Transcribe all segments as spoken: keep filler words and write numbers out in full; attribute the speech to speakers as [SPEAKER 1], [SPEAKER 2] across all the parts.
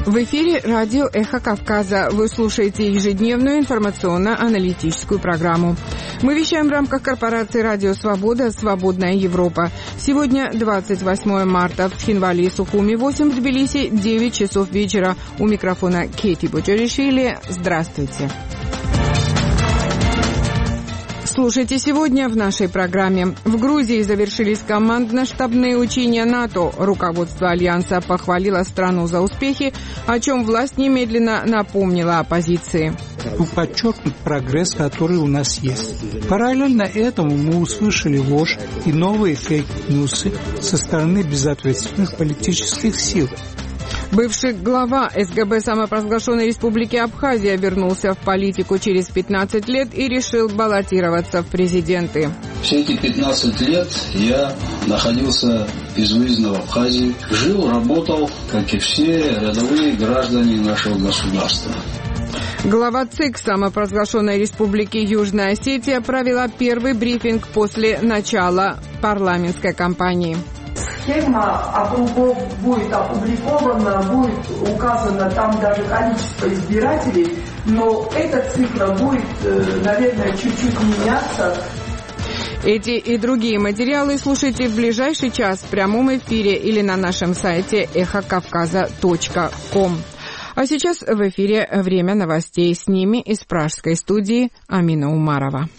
[SPEAKER 1] В эфире радио «Эхо Кавказа». Вы слушаете ежедневную информационно-аналитическую программу. Мы вещаем в рамках корпорации «Радио Свобода. Свободная Европа». Сегодня двадцать восьмое марта. В Тхинвале и Сухуми восемь, в Тбилиси девять часов вечера. У микрофона Кейти Бочаришвили. Здравствуйте. Слушайте сегодня в нашей программе. В Грузии завершились командно-штабные учения НАТО. Руководство Альянса похвалило страну за успехи, о чем власть немедленно напомнила оппозиции.
[SPEAKER 2] Подчеркнут прогресс, который у нас есть. Параллельно этому мы услышали ложь и новые фейк-ньюсы со стороны безответственных политических сил.
[SPEAKER 1] Бывший глава СГБ самопровозглашенной республики Абхазия вернулся в политику через пятнадцать лет и решил баллотироваться в президенты.
[SPEAKER 3] Все эти пятнадцать лет я находился безвыездно в Абхазии. Жил, работал, как и все рядовые граждане нашего государства.
[SPEAKER 1] Глава ЦИК самопровозглашенной республики Южная Осетия провела первый брифинг после начала парламентской кампании.
[SPEAKER 4] Схема округов будет опубликована, будет указано там даже количество избирателей, но эта цифра будет, наверное, чуть-чуть меняться.
[SPEAKER 1] Эти и другие материалы слушайте в ближайший час в прямом эфире или на нашем сайте эхо кавказа точка ком. А сейчас в эфире время новостей. С ними из пражской студии Амина Умарова.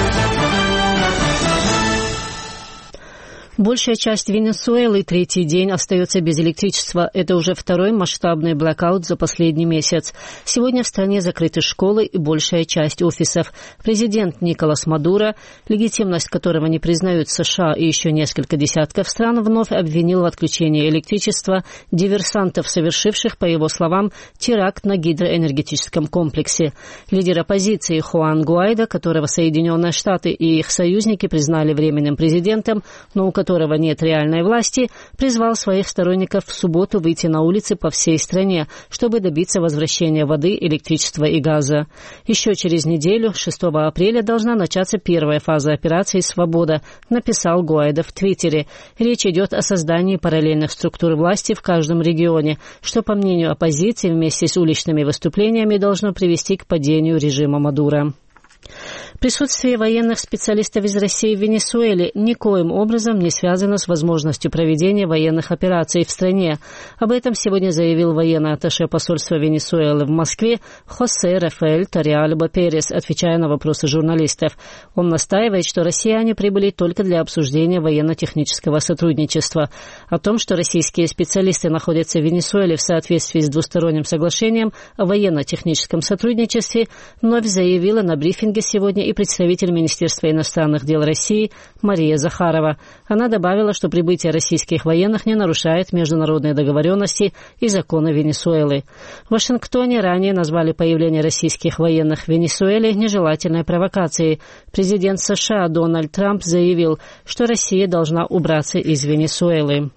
[SPEAKER 5] Большая часть Венесуэлы третий день остается без электричества. Это уже второй масштабный блэкаут за последний месяц. Сегодня в стране закрыты школы и большая часть офисов. Президент Николас Мадуро, легитимность которого не признают США и еще несколько десятков стран, вновь обвинил в отключении электричества диверсантов, совершивших, по его словам, теракт на гидроэнергетическом комплексе. Лидер оппозиции Хуан Гуайдо, которого Соединенные Штаты и их союзники признали временным президентом, но у которого нет реальной власти, призвал своих сторонников в субботу выйти на улицы по всей стране, чтобы добиться возвращения воды, электричества и газа. Еще через неделю, шестого апреля, должна начаться первая фаза операции «Свобода», написал Гуайдо в Твиттере. Речь идет о создании параллельных структур власти в каждом регионе, что, по мнению оппозиции, вместе с уличными выступлениями должно привести к падению режима Мадуро. Присутствие военных специалистов из России в Венесуэле никоим образом не связано с возможностью проведения военных операций в стране. Об этом сегодня заявил военный атташе посольства Венесуэлы в Москве Хосе Рафаэль Торреальба Перес, отвечая на вопросы журналистов. Он настаивает, что россияне прибыли только для обсуждения военно-технического сотрудничества. О том, что российские специалисты находятся в Венесуэле в соответствии с двусторонним соглашением о военно-техническом сотрудничестве, вновь заявила на брифинге сегодня и представитель Министерства иностранных дел России Мария Захарова. Она добавила, что прибытие российских военных не нарушает международные договоренности и законы Венесуэлы. В Вашингтоне ранее назвали появление российских военных в Венесуэле нежелательной провокацией. Президент США Дональд Трамп заявил, что Россия должна убраться из Венесуэлы.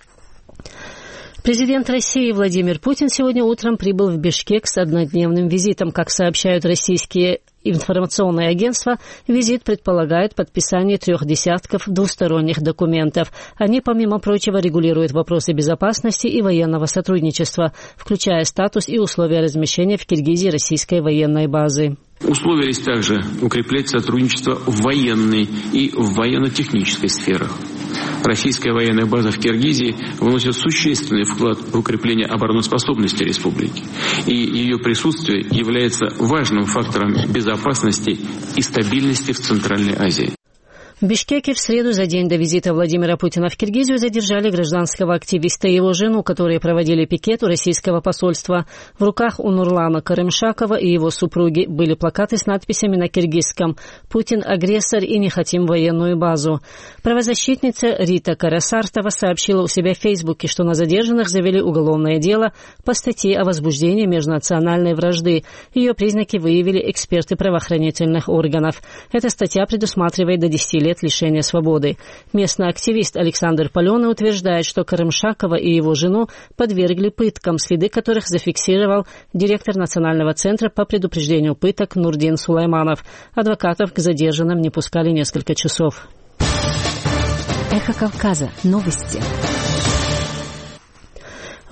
[SPEAKER 5] Президент России Владимир Путин сегодня утром прибыл в Бишкек с однодневным визитом. Как сообщают российские информационные агентства, визит предполагает подписание трех десятков двусторонних документов. Они, помимо прочего, регулируют вопросы безопасности и военного сотрудничества, включая статус и условия размещения в Киргизии российской военной базы.
[SPEAKER 6] Условились также укреплять сотрудничество в военной и в военно-технической сферах. Российская военная база в Киргизии вносит существенный вклад в укрепление обороноспособности республики, и ее присутствие является важным фактором безопасности и стабильности в Центральной Азии.
[SPEAKER 5] В Бишкеке в среду, за день до визита Владимира Путина в Киргизию, задержали гражданского активиста и его жену, которые проводили пикет у российского посольства. В руках у Нурлана Карымшакова и его супруги были плакаты с надписями на киргизском «Путин – агрессор и не хотим военную базу». Правозащитница Рита Карасартова сообщила у себя в Фейсбуке, что на задержанных завели уголовное дело по статье о возбуждении межнациональной вражды. Ее признаки выявили эксперты правоохранительных органов. Эта статья предусматривает до десяти лет лишения свободы. Местный активист Александр Паленый утверждает, что Карымшакова и его жену подвергли пыткам, следы которых зафиксировал директор Национального центра по предупреждению пыток Нурдин Сулайманов. Адвокатов к задержанным не пускали несколько часов.
[SPEAKER 7] Эхо Кавказа. Новости.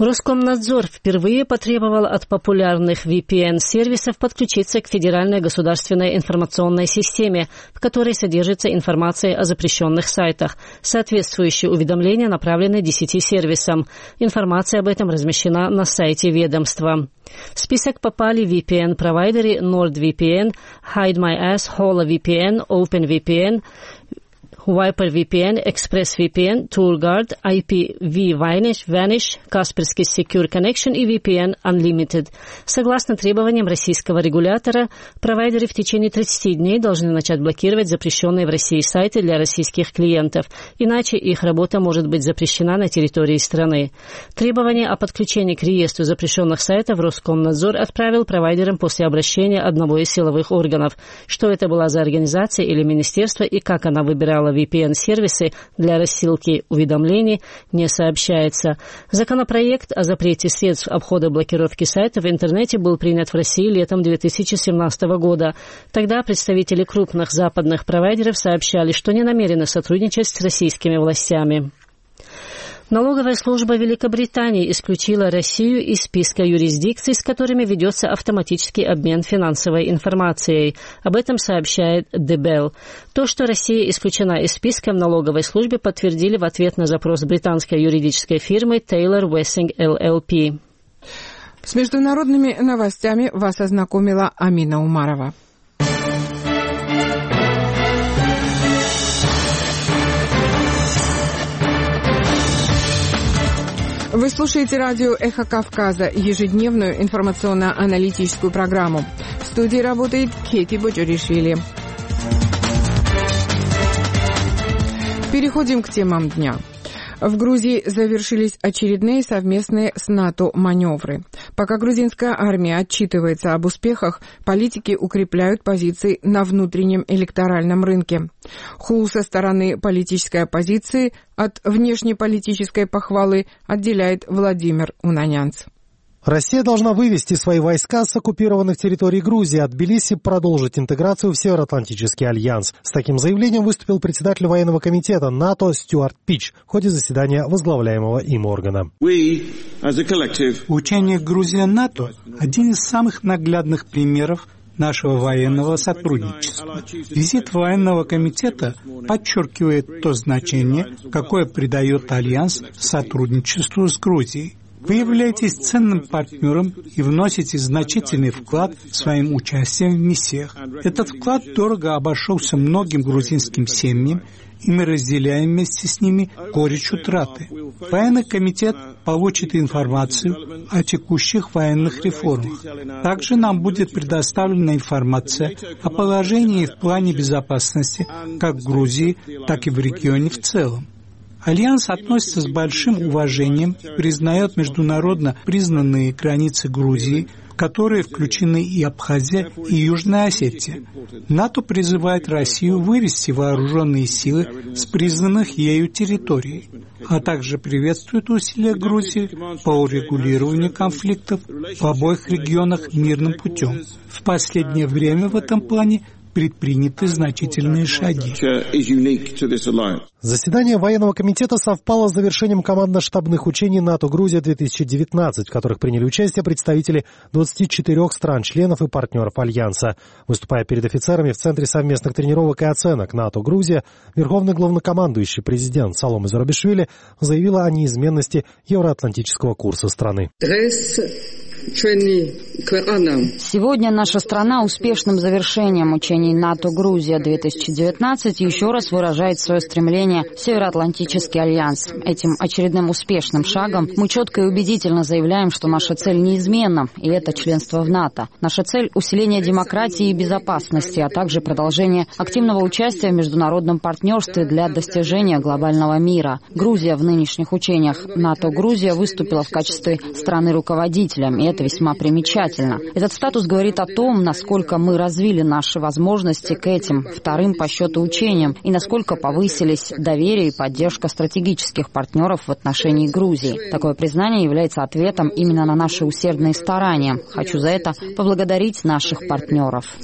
[SPEAKER 5] Роскомнадзор впервые потребовал от популярных ви пи эн-сервисов подключиться к Федеральной государственной информационной системе, в которой содержится информация о запрещенных сайтах. Соответствующие уведомления направлены десяти сервисам. Информация об этом размещена на сайте ведомства. В список попали ви пи эн-провайдеры NordVPN, HideMyAss, HoloVPN, OpenVPN, ViperVPN, ExpressVPN, TourGuard, ай пи ви Vanish, Vanish, Kaspersky Secure Connection и ви пи эн Unlimited. Согласно требованиям российского регулятора, провайдеры в течение тридцати дней должны начать блокировать запрещенные в России сайты для российских клиентов, иначе их работа может быть запрещена на территории страны. Требование о подключении к реестру запрещенных сайтов Роскомнадзор отправил провайдерам после обращения одного из силовых органов. Что это была за организация или министерство и как она выбирала ви пи эн-сервисы для рассылки уведомлений, не сообщается. Законопроект о запрете средств обхода блокировки сайтов в интернете был принят в России летом две тысячи семнадцатого года. Тогда представители крупных западных провайдеров сообщали, что не намерены сотрудничать с российскими властями. Налоговая служба Великобритании исключила Россию из списка юрисдикций, с которыми ведется автоматический обмен финансовой информацией. Об этом сообщает The Bell. То, что Россия исключена из списка, в налоговой службе подтвердили в ответ на запрос британской юридической фирмы Taylor Wessing эл эл пи.
[SPEAKER 1] С международными новостями вас ознакомила Амина Умарова. Вы слушаете радио «Эхо Кавказа», ежедневную информационно-аналитическую программу. В студии работает Кети Боджоришвили. Переходим к темам дня. В Грузии завершились очередные совместные с НАТО маневры. Пока грузинская армия отчитывается об успехах, политики укрепляют позиции на внутреннем электоральном рынке. Хул со стороны политической оппозиции от внешнеполитической похвалы отделяет Владимир Унанянц.
[SPEAKER 7] Россия должна вывести свои войска с оккупированных территорий Грузии, а Тбилиси продолжить интеграцию в Североатлантический альянс. С таким заявлением выступил председатель военного комитета НАТО Стюарт Пич в ходе заседания возглавляемого им органа.
[SPEAKER 2] Учение Грузия-НАТО – один из самых наглядных примеров нашего военного сотрудничества. Визит военного комитета подчеркивает то значение, какое придает Альянс сотрудничеству с Грузией. Вы являетесь ценным партнером и вносите значительный вклад своим участием в миссиях. Этот вклад дорого обошелся многим грузинским семьям, и мы разделяем вместе с ними горечь утраты. Военный комитет получит информацию о текущих военных реформах. Также нам будет предоставлена информация о положении в плане безопасности как в Грузии, так и в регионе в целом. Альянс относится с большим уважением и признает международно признанные границы Грузии, в которые включены и Абхазия, и Южная Осетия. НАТО призывает Россию вывести вооруженные силы с признанных ею территорий, а также приветствует усилия Грузии по урегулированию конфликтов в обоих регионах мирным путем. В последнее время в этом плане предприняты значительные шаги.
[SPEAKER 7] Заседание военного комитета совпало с завершением командно-штабных учений НАТО-Грузия-две тысячи девятнадцать, в которых приняли участие представители двадцати четырёх стран-членов и партнеров Альянса. Выступая перед офицерами в Центре совместных тренировок и оценок НАТО-Грузия, верховный главнокомандующий президент Саломе Зурабишвили заявила о неизменности евроатлантического курса страны.
[SPEAKER 8] Сегодня наша страна успешным завершением учений НАТО-Грузия-две тысячи девятнадцать еще раз выражает свое стремление в Североатлантический альянс. Этим очередным успешным шагом мы четко и убедительно заявляем, что наша цель неизменна, и это членство в НАТО. Наша цель – усиление демократии и безопасности, а также продолжение активного участия в международном партнерстве для достижения глобального мира. Грузия в нынешних учениях НАТО-Грузия выступила в качестве страны-руководителя, и это весьма примечательно. Этот статус говорит о том, насколько мы развили наши возможности к этим вторым по счету учениям и насколько повысились доверие и поддержка стратегических партнеров в отношении Грузии. Такое признание является ответом именно на наши усердные старания. Хочу за это поблагодарить наших партнеров.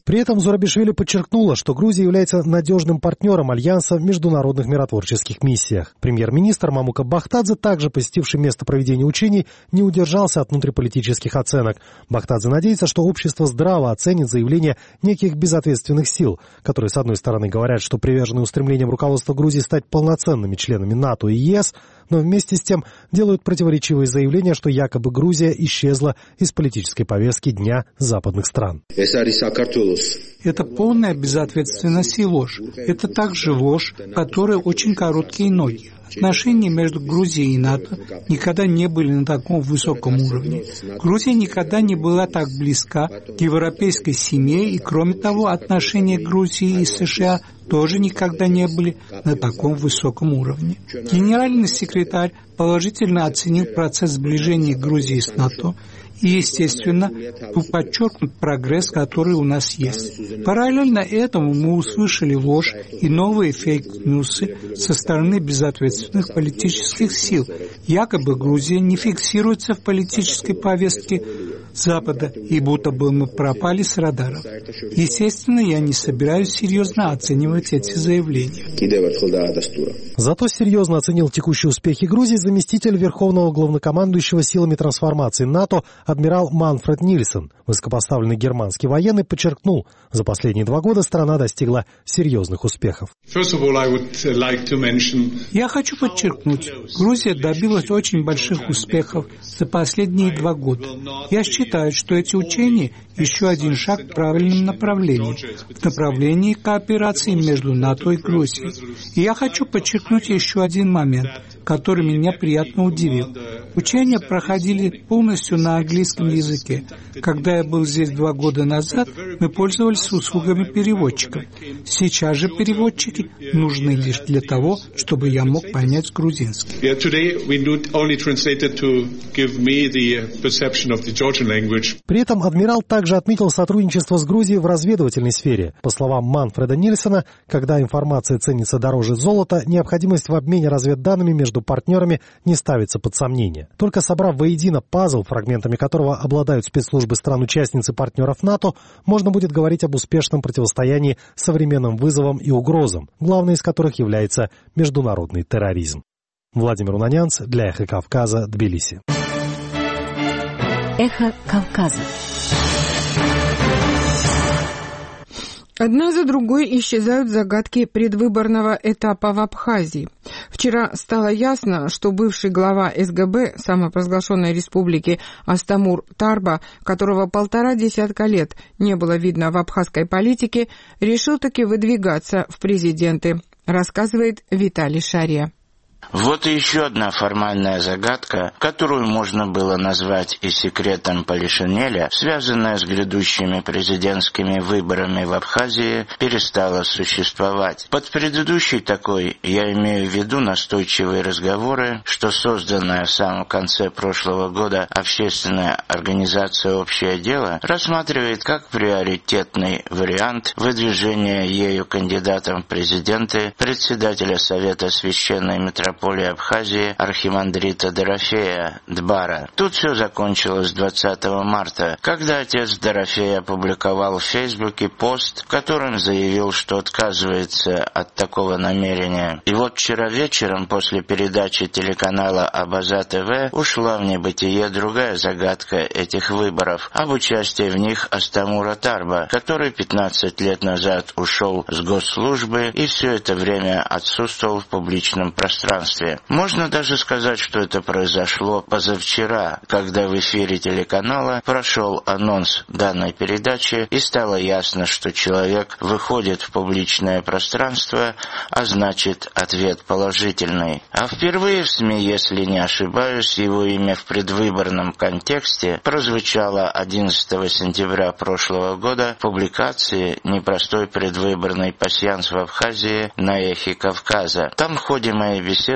[SPEAKER 7] При этом Зурабишвили подчеркнула, что Грузия является надежным партнером Альянса в международных миротворческих миссиях. Премьер-министр Мамука Бахтадзе, также посетивший место проведения учений, не удержался от внутриполитических оценок. Бахтадзе надеется, что общество здраво оценит заявления неких безответственных сил, которые, с одной стороны, говорят, что привержены устремлениям руководства Грузии стать полноценными членами НАТО и ЕС, но вместе с тем делают противоречивые заявления, что якобы Грузия исчезла из политической повестки Дня западных стран.
[SPEAKER 2] Это полная безответственность и ложь. Это также ложь, которая очень короткие ноги. Отношения между Грузией и НАТО никогда не были на таком высоком уровне. Грузия никогда не была так близка к европейской семье, и, кроме того, отношения Грузии и США тоже никогда не были на таком высоком уровне. Генеральный секретарь положительно оценил процесс сближения Грузии с НАТО, и, естественно, был подчеркнут прогресс, который у нас есть. Параллельно этому мы услышали ложь и новые фейк-ньюсы со стороны безответственных политических сил. Якобы Грузия не фиксируется в политической повестке Запада, и будто бы мы пропали с радаров. Естественно, я не собираюсь серьезно оценивать эти заявления.
[SPEAKER 7] Зато серьезно оценил текущие успехи Грузии заместитель Верховного главнокомандующего силами трансформации НАТО адмирал Манфред Нильсон. Высокопоставленный германский военный подчеркнул, за последние два года страна достигла серьезных успехов.
[SPEAKER 2] Я хочу подчеркнуть, Грузия добилась очень больших успехов за последние два года. Я считаю, что эти учения еще один шаг в правильном направлении, в направлении кооперации между НАТО и Грузией. И я хочу подчеркнуть еще один момент, который меня приятно удивил. Учения проходили полностью на английском языке. Когда я был здесь два года назад, мы пользовались услугами переводчиков. Сейчас же переводчики нужны лишь для того, чтобы я мог понять грузинский.
[SPEAKER 7] При этом адмирал также отметил сотрудничество с Грузией в разведывательной сфере. По словам Манфреда Нильсона, когда информация ценится дороже золота, необходимость в обмене разведданными между партнерами не ставится под сомнение. Только собрав воедино пазл, фрагментами которого обладают спецслужбы стран-участниц и партнеров НАТО, можно будет говорить об успешном противостоянии современным вызовам и угрозам, главной из которых является международный терроризм. Владимир Унанянц для «Эхо Кавказа», Тбилиси.
[SPEAKER 5] «Эхо Кавказа».
[SPEAKER 1] Одна за другой исчезают загадки предвыборного этапа в Абхазии. Вчера стало ясно, что бывший глава эс гэ бэ самопровозглашенной республики Астамур Тарба, которого полтора десятка лет не было видно в абхазской политике, решил таки выдвигаться в президенты, рассказывает Виталий Шария.
[SPEAKER 9] Вот и еще одна формальная загадка, которую можно было назвать и секретом Полишинеля, связанная с грядущими президентскими выборами в Абхазии, перестала существовать. Под предыдущей такой я имею в виду настойчивые разговоры, что созданная в самом конце прошлого года общественная организация «Общее дело» рассматривает как приоритетный вариант выдвижения ею кандидатом в президенты председателя Совета Священной Митрополии Абхазии архимандрита Дорофея Дбара. Тут все закончилось двадцатого марта, когда отец Дорофея опубликовал в Фейсбуке пост, в котором заявил, что отказывается от такого намерения. И вот вчера вечером после передачи телеканала Абаза ТВ ушла в небытие другая загадка этих выборов об участии в них Астамура Тарба, который пятнадцать лет назад ушел с госслужбы и все это время отсутствовал в публичном пространстве. Можно даже сказать, что это произошло позавчера, когда в эфире телеканала прошел анонс данной передачи и стало ясно, что человек выходит в публичное пространство, а значит ответ положительный. А впервые в СМИ, если не ошибаюсь, его имя в предвыборном контексте прозвучало одиннадцатого сентября прошлого года в публикации «Непростой предвыборный пасьянс в Абхазии» на «Эхе Кавказа». Там в ходе моей беседы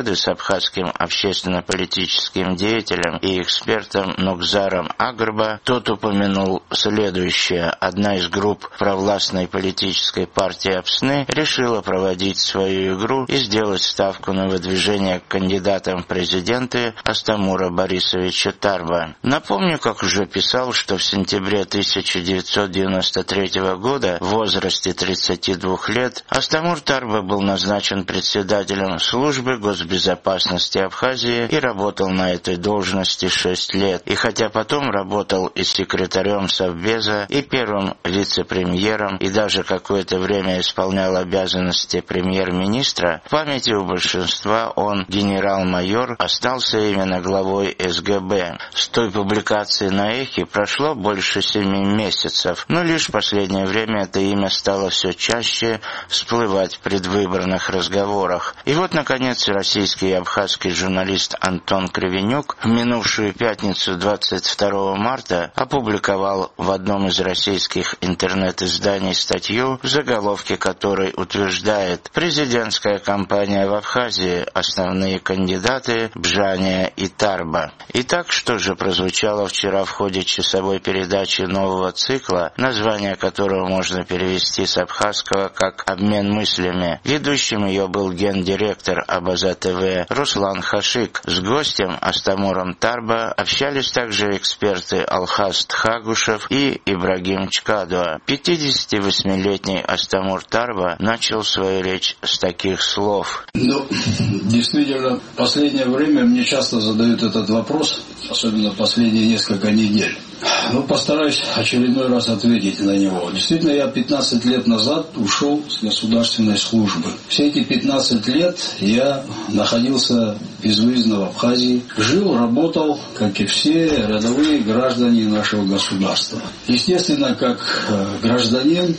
[SPEAKER 9] беседы с абхазским общественно-политическим деятелем и экспертом Нукзаром Агрба, тот упомянул следующее. Одна из групп провластной политической партии Апсны решила проводить свою игру и сделать ставку на выдвижение к кандидатам в президенты Астамура Борисовича Тарба. Напомню, как уже писал, что в сентябре тысяча девятьсот девяносто третьего года в возрасте тридцати двух лет Астамур Тарба был назначен председателем службы госбезопасности Абхазии и работал на этой должности шесть лет. И хотя потом работал и секретарем Совбеза, и первым вице-премьером, и даже какое-то время исполнял обязанности премьер-министра, в памяти у большинства он, генерал-майор, остался именно главой эс гэ бэ. С той публикации на Эхе прошло больше семи месяцев, но лишь в последнее время это имя стало все чаще всплывать в предвыборных разговорах. И вот, наконец, российский и абхазский журналист Антон Кривенюк в минувшую пятницу двадцать второго марта опубликовал в одном из российских интернет-изданий статью, в заголовке которой утверждает: президентская кампания в Абхазии, основные кандидаты Бжания и Тарба. Итак, что же прозвучало вчера в ходе часовой передачи нового цикла, название которого можно перевести с абхазского как «Обмен мыслями». Ведущим ее был гендиректор Абаза ТВ Руслан Хашик. С гостем Астамуром Тарба общались также эксперты Алхаз Тхагушев и Ибрагим Чкадуа. пятидесятивосьмилетний Астамур Тарба начал свою речь с таких слов.
[SPEAKER 3] Ну, действительно, в последнее время мне часто задают этот вопрос, особенно последние несколько недель. Ну, постараюсь очередной раз ответить на него. Действительно, я пятнадцать лет назад ушел с государственной службы. Все эти пятнадцать лет я находился безвыездно в Абхазии. Жил, работал, как и все рядовые граждане нашего государства. Естественно, как гражданин,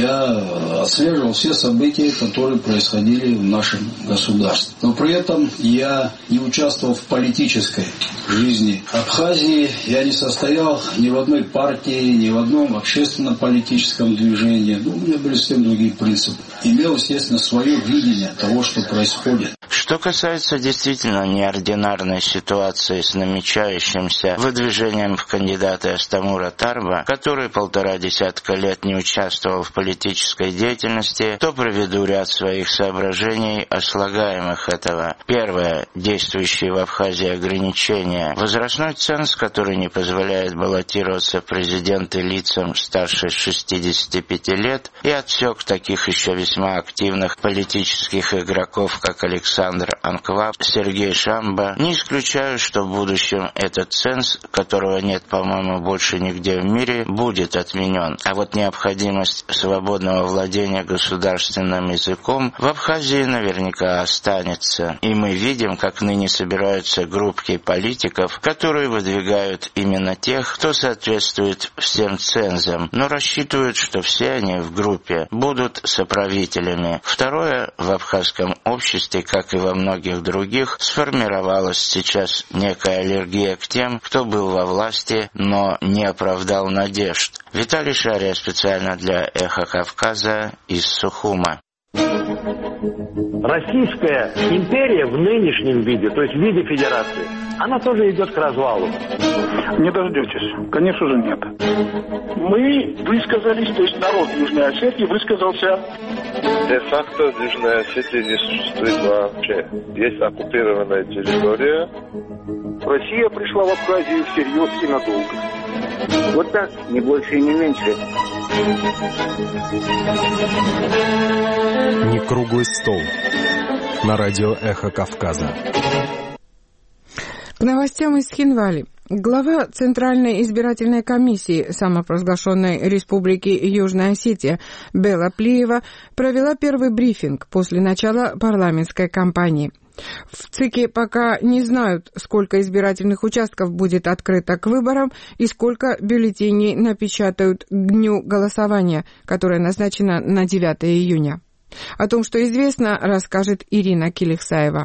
[SPEAKER 3] я отслеживал все события, которые происходили в нашем государстве. Но при этом я не участвовал в политической жизни Абхазии. Я не состоял ни в одной партии, ни в одном общественно-политическом движении. Ну, у меня были совсем другие принципы. Имел, естественно, свое видение того, что происходит.
[SPEAKER 9] Что касается действительно неординарной ситуации с намечающимся выдвижением в кандидаты Астамура Тарба, который полтора десятка лет не участвовал в политической деятельности, то приведу ряд своих соображений о слагаемых этого. Первое. Действующие в Абхазии ограничения. Возрастной ценз, который не позволяет баллотироваться в президенты лицам старше шестидесяти пяти лет, и отсек таких еще весьма активных политических игроков, как Александр Анкваб, Сергей Шамба. Не исключаю, что в будущем этот ценз, которого нет, по-моему, больше нигде в мире, будет отменен. А вот необходимость свободного владения государственным языком в Абхазии наверняка останется. И мы видим, как ныне собираются группки политиков, которые выдвигают именно тех, кто соответствует всем цензам, но рассчитывают, что все они в группе будут соправителями. Второе, в абхазском обществе, как и во многих других, сформировалась сейчас некая аллергия к тем, кто был во власти, но не оправдал надежд. Виталий Шария специально для «Эхо Кавказа» из Сухума.
[SPEAKER 10] Российская империя в нынешнем виде, то есть в виде федерации, она тоже идет к развалу.
[SPEAKER 11] Не дождетесь. Конечно же, нет. Мы высказались, то есть народ Южной Осетии высказался.
[SPEAKER 12] Де-факто Южная Осетия не существует вообще. Есть оккупированная территория.
[SPEAKER 11] Россия пришла в Абхазию всерьез и надолго.
[SPEAKER 13] Вот так, не больше и не меньше.
[SPEAKER 14] Не круглый стол. На радио «Эхо Кавказа».
[SPEAKER 1] К новостям из Хинвали. Глава Центральной избирательной комиссии самопровозглашенной Республики Южная Осетия Бела Плиева провела первый брифинг после начала парламентской кампании. В ЦИКе пока не знают, сколько избирательных участков будет открыто к выборам и сколько бюллетеней напечатают к дню голосования, которое назначено на девятое июня. О том, что известно, расскажет Ирина Килихсаева.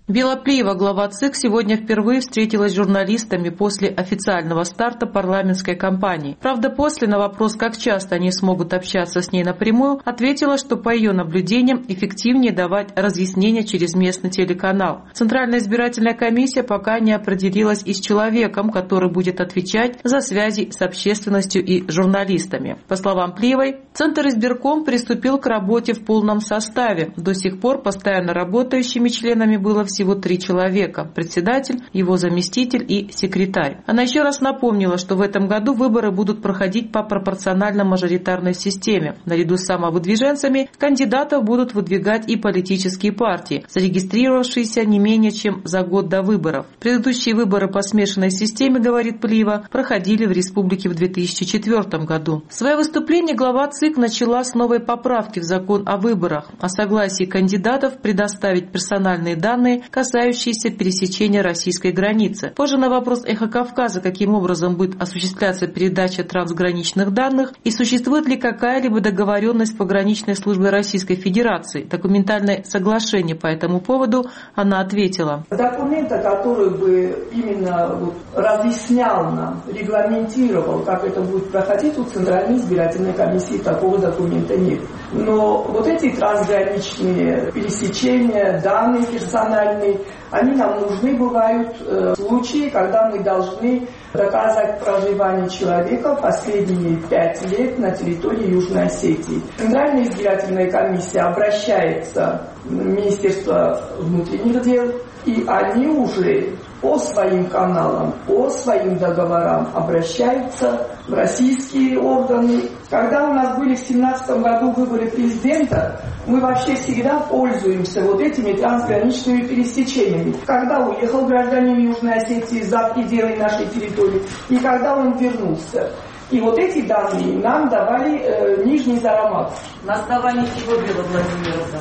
[SPEAKER 15] Бела Плиева, глава ЦИК, сегодня впервые встретилась с журналистами после официального старта парламентской кампании. Правда, после на вопрос, как часто они смогут общаться с ней напрямую, ответила, что по ее наблюдениям эффективнее давать разъяснения через местный телеканал. Центральная избирательная комиссия пока не определилась и с человеком, который будет отвечать за связи с общественностью и журналистами. По словам Плиевой, Центр избирком приступил к работе в полном составе. До сих пор постоянно работающими членами было всего три человека – председатель, его заместитель и секретарь. Она еще раз напомнила, что в этом году выборы будут проходить по пропорционально-мажоритарной системе. Наряду с самовыдвиженцами кандидатов будут выдвигать и политические партии, зарегистрировавшиеся не менее чем за год до выборов. Предыдущие выборы по смешанной системе, говорит Плиева, проходили в республике в две тысячи четвёртом году. Свое выступление глава ЦИК начала с новой поправки в закон о выборах, о согласии кандидатов предоставить персональные данные, касающиеся пересечения российской границы. Позже на вопрос «Эхо Кавказа», каким образом будет осуществляться передача трансграничных данных и существует ли какая-либо договоренность с пограничной службой Российской Федерации, документальное соглашение по этому поводу, она ответила.
[SPEAKER 4] Документа, который бы именно вот разъяснял нам, регламентировал, как это будет проходить, у Центральной избирательной комиссии такого документа нет. Но вот эти трансграничные пересечения, данные персональные, они нам нужны бывают э, в случае, когда мы должны доказать проживание человека последние пять лет на территории Южной Осетии. Центральная избирательная комиссия обращается в Министерство внутренних дел, и они уже по своим каналам, по своим договорам обращаются в российские органы. Когда у нас были в две тысячи семнадцатом году выборы президента, мы вообще всегда пользуемся вот этими трансграничными пересечениями. Когда уехал гражданин Южной Осетии за пределы нашей территории и когда он вернулся. И вот эти данные нам давали э, Нижний Зарамат.
[SPEAKER 15] На основании чего, Бела Владимировна?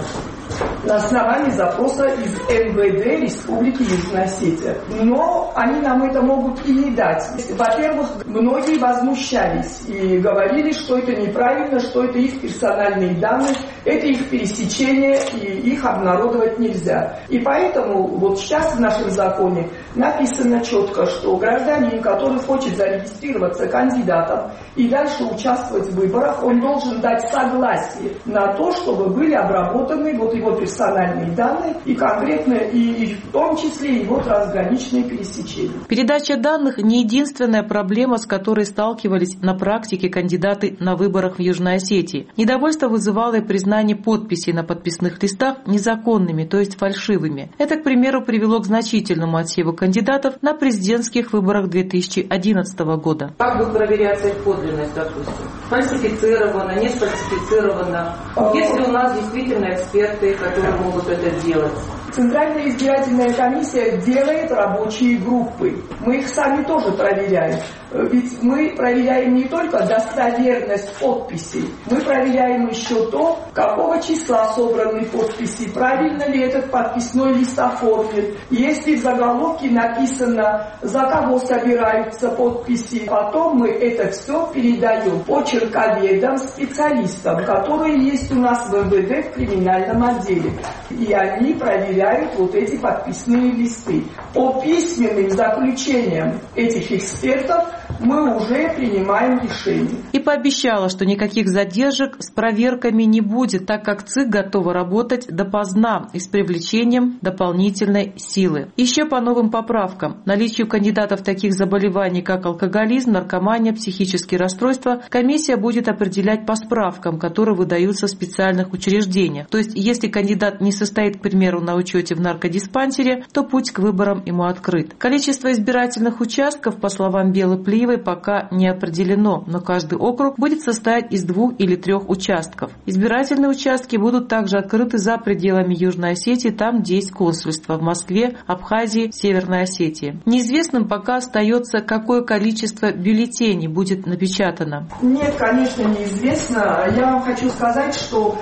[SPEAKER 4] На основании запроса из эм вэ дэ Республики Южная Осетия. Но они нам это могут и не дать. Во-первых, многие возмущались и говорили, что это неправильно, что это их персональные данные, это их пересечение, и их обнародовать нельзя. И поэтому вот сейчас в нашем законе написано четко, что гражданин, который хочет зарегистрироваться кандидатом и дальше участвовать в выборах, он должен дать согласие на то, чтобы были обработаны вот его персональные данные и конкретно, и, и в том числе его трансграничные пересечения.
[SPEAKER 15] Передача данных не единственная проблема, с которой сталкивались на практике кандидаты на выборах в Южной Осетии. Недовольство вызывало и признание подписей на подписных листах незаконными, то есть фальшивыми. Это, к примеру, привело к значительному отсеву кандидатов на президентских выборах две тысячи одиннадцатого года. Как будет проверяться их подлинность, допустим? Фальсифицировано, не сфальсифицировано? Есть ли у нас действительно эксперты, которые могут это делать?
[SPEAKER 4] Центральная избирательная комиссия делает рабочие группы. Мы их сами тоже проверяем. Ведь мы проверяем не только достоверность подписей, мы проверяем еще то, какого числа собраны подписи, правильно ли этот подписной лист оформлен. Если в заголовке написано, за кого собираются подписи, потом мы это все передаем почерковедам, специалистам, которые есть у нас в эм вэ дэ в криминальном отделе. И они проверяют вот эти подписные листы. По письменным заключениям этих экспертов мы уже принимаем решение.
[SPEAKER 15] И пообещала, что никаких задержек с проверками не будет, так как ЦИК готова работать допоздна и с привлечением дополнительной силы. Еще по новым поправкам. Наличию кандидатов таких заболеваний, как алкоголизм, наркомания, психические расстройства, комиссия будет определять по справкам, которые выдаются в специальных учреждениях. То есть, если кандидат не состоит, к примеру, на учете в наркодиспансере, то путь к выборам ему открыт. Количество избирательных участков, по словам Белы Плиевой, пока не определено, но каждый округ будет состоять из двух или трех участков. Избирательные участки будут также открыты за пределами Южной Осетии, там, где есть консульство в Москве, Абхазии, Северной Осетии. Неизвестным пока остается, какое количество бюллетеней будет напечатано.
[SPEAKER 4] Нет, конечно, неизвестно. Я вам хочу сказать, что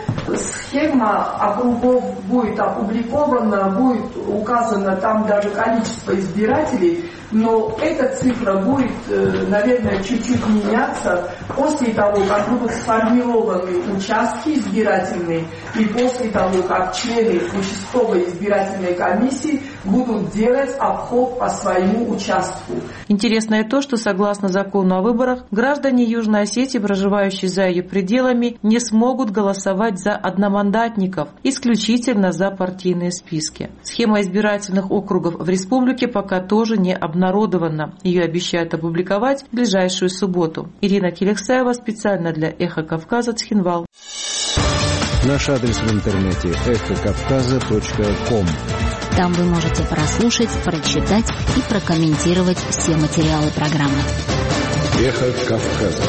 [SPEAKER 4] схема округов будет опубликована, будет указано там даже количество избирателей. Но эта цифра будет, наверное, чуть-чуть меняться после того, как будут сформированы участки избирательные и после того, как члены участковой избирательной комиссии будут делать обход по своему участку.
[SPEAKER 15] Интересно и то, что согласно закону о выборах, граждане Южной Осетии, проживающие за ее пределами, не смогут голосовать за одномандатников, исключительно за партийные списки. Схема избирательных округов в республике пока тоже не обнародована. Ее обещают опубликовать в ближайшую субботу. Ирина Келексаева специально для «Эхо Кавказа», Цхинвал.
[SPEAKER 14] Наш адрес в интернете эхо кавказа точка ком.
[SPEAKER 16] Там вы можете прослушать, прочитать и прокомментировать все материалы программы.
[SPEAKER 14] Эхо Кавказа.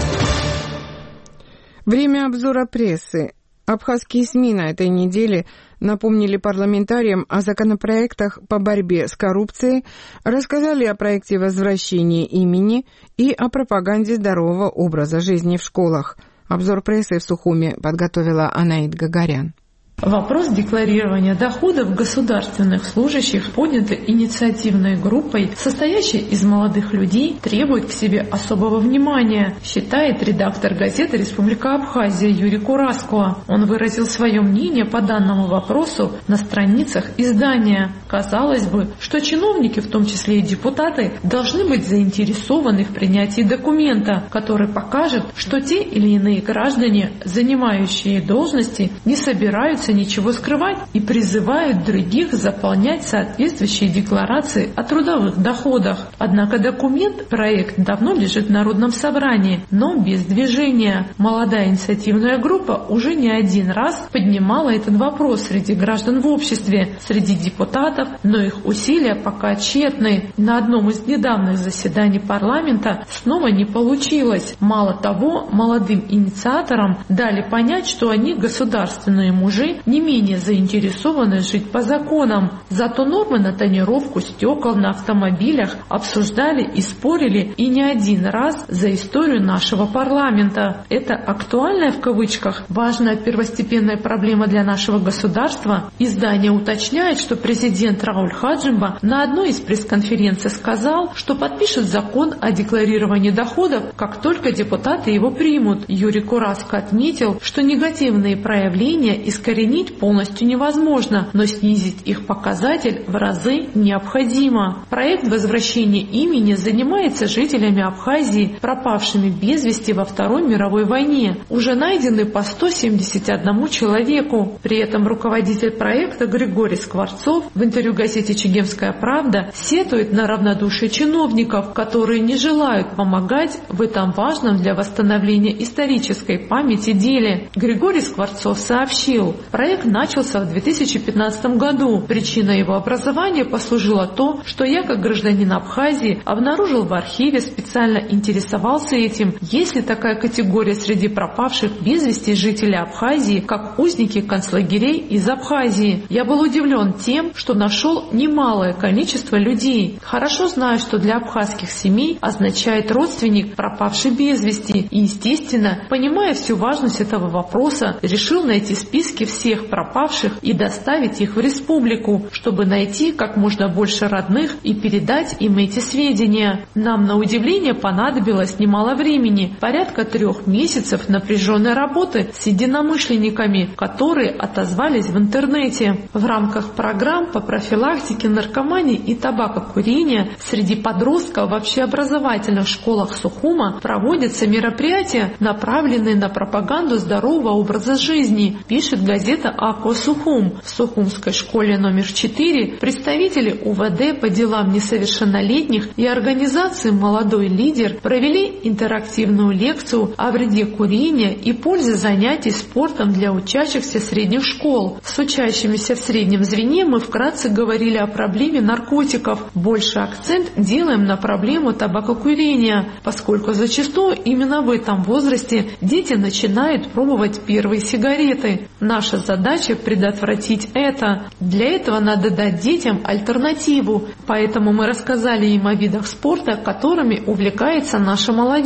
[SPEAKER 1] Время обзора прессы. Абхазские СМИ на этой неделе напомнили парламентариям о законопроектах по борьбе с коррупцией, рассказали о проекте возвращения имени и о пропаганде здорового образа жизни в школах. Обзор прессы в Сухуме подготовила Анаид Гагарян.
[SPEAKER 17] Вопрос декларирования доходов государственных служащих, поднятый инициативной группой, состоящей из молодых людей, требует к себе особого внимания, считает редактор газеты «Республика Абхазия» Юрий Кураско. Он выразил свое мнение по данному вопросу на страницах издания. Казалось бы, что чиновники, в том числе и депутаты, должны быть заинтересованы в принятии документа, который покажет, что те или иные граждане, занимающие должности, не собираются ничего скрывать и призывают других заполнять соответствующие декларации о трудовых доходах. Однако документ, проект давно лежит в Народном собрании, но без движения. Молодая инициативная группа уже не один раз поднимала этот вопрос среди граждан в обществе, среди депутатов, но их усилия пока тщетны. На одном из недавних заседаний парламента снова не получилось. Мало того, молодым инициаторам дали понять, что они государственные мужи, не менее заинтересованы жить по законам. Зато нормы на тонировку стекол на автомобилях обсуждали и спорили и не один раз за историю нашего парламента. Это актуальная в кавычках важная первостепенная проблема для нашего государства. Издание уточняет, что президент Рауль Хаджимба на одной из пресс-конференций сказал, что подпишет закон о декларировании доходов, как только депутаты его примут. Юрий Кураско отметил, что негативные проявления искоренить полностью невозможно, но снизить их показатель в разы необходимо. Проект возвращения имени занимается жителями Абхазии, пропавшими без вести во Второй мировой войне. Уже найдены по сто семьдесят одному человеку. При этом руководитель проекта Григорий Скворцов в интервью газете «Чегемская правда» сетует на равнодушие чиновников, которые не желают помогать в этом важном для восстановления исторической памяти деле. Григорий Скворцов сообщил, проект начался в две тысячи пятнадцатом году. Причиной его образования послужило то, что я, как гражданин Абхазии, обнаружил в архиве, специально интересовался этим, есть ли такая категория среди пропавших без вести жителей Абхазии, как узники концлагерей из Абхазии. Я был удивлен тем, что нашел немалое количество людей. Хорошо знаю, что для абхазских семей означает родственник, пропавший без вести, и, естественно, понимая всю важность этого вопроса, решил найти списки всех пропавших и доставить их в республику, чтобы найти как можно больше родных и передать им эти сведения. Нам, на удивление, понадобилось немало времени, порядка трех месяцев напряженной работы с единомышленниками, которые отозвались в интернете. В рамках программ по профилактике наркомании и табакокурения среди подростков в общеобразовательных школах Сухума проводятся мероприятия, направленные на пропаганду здорового образа жизни, пишет газета «Ако Сухум». В Сухумской школе номер четыре представители УВД по делам несовершеннолетних и организации «Молодой лидер» провели интерактивную лекцию о вреде курения и пользе занятий спортом для учащихся средних школ. С учащимися в среднем звене мы вкратце говорили о проблеме наркотиков. Больше акцент делаем на проблему табакокурения, поскольку зачастую именно в этом возрасте дети начинают пробовать первые сигареты. Наша задача предотвратить это. Для этого надо дать детям альтернативу, поэтому мы рассказали им о видах спорта, которыми увлекается наша молодежь.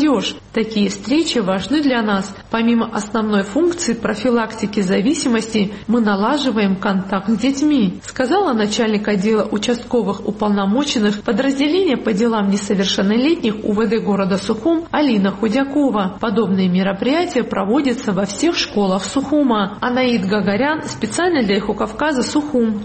[SPEAKER 17] Такие встречи важны для нас. Помимо основной функции профилактики зависимости, мы налаживаем контакт с детьми, сказала начальник отдела участковых уполномоченных подразделения по делам несовершеннолетних УВД города Сухум Алина Худякова. Подобные мероприятия проводятся во всех школах Сухума. Анаид Гагарян специально для Эхо Кавказа, Сухум.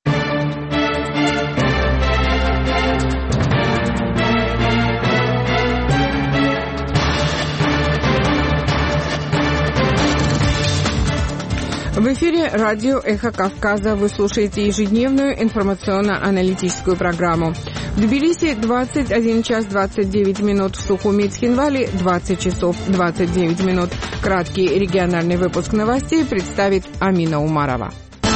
[SPEAKER 1] В эфире радио «Эхо Кавказа». Вы слушаете ежедневную информационно-аналитическую программу. В Тбилиси двадцать один час двадцать девять минут, в Сухуми и Цхинвале двадцать часов двадцать девять минут. Краткий региональный выпуск новостей представит Амина Умарова.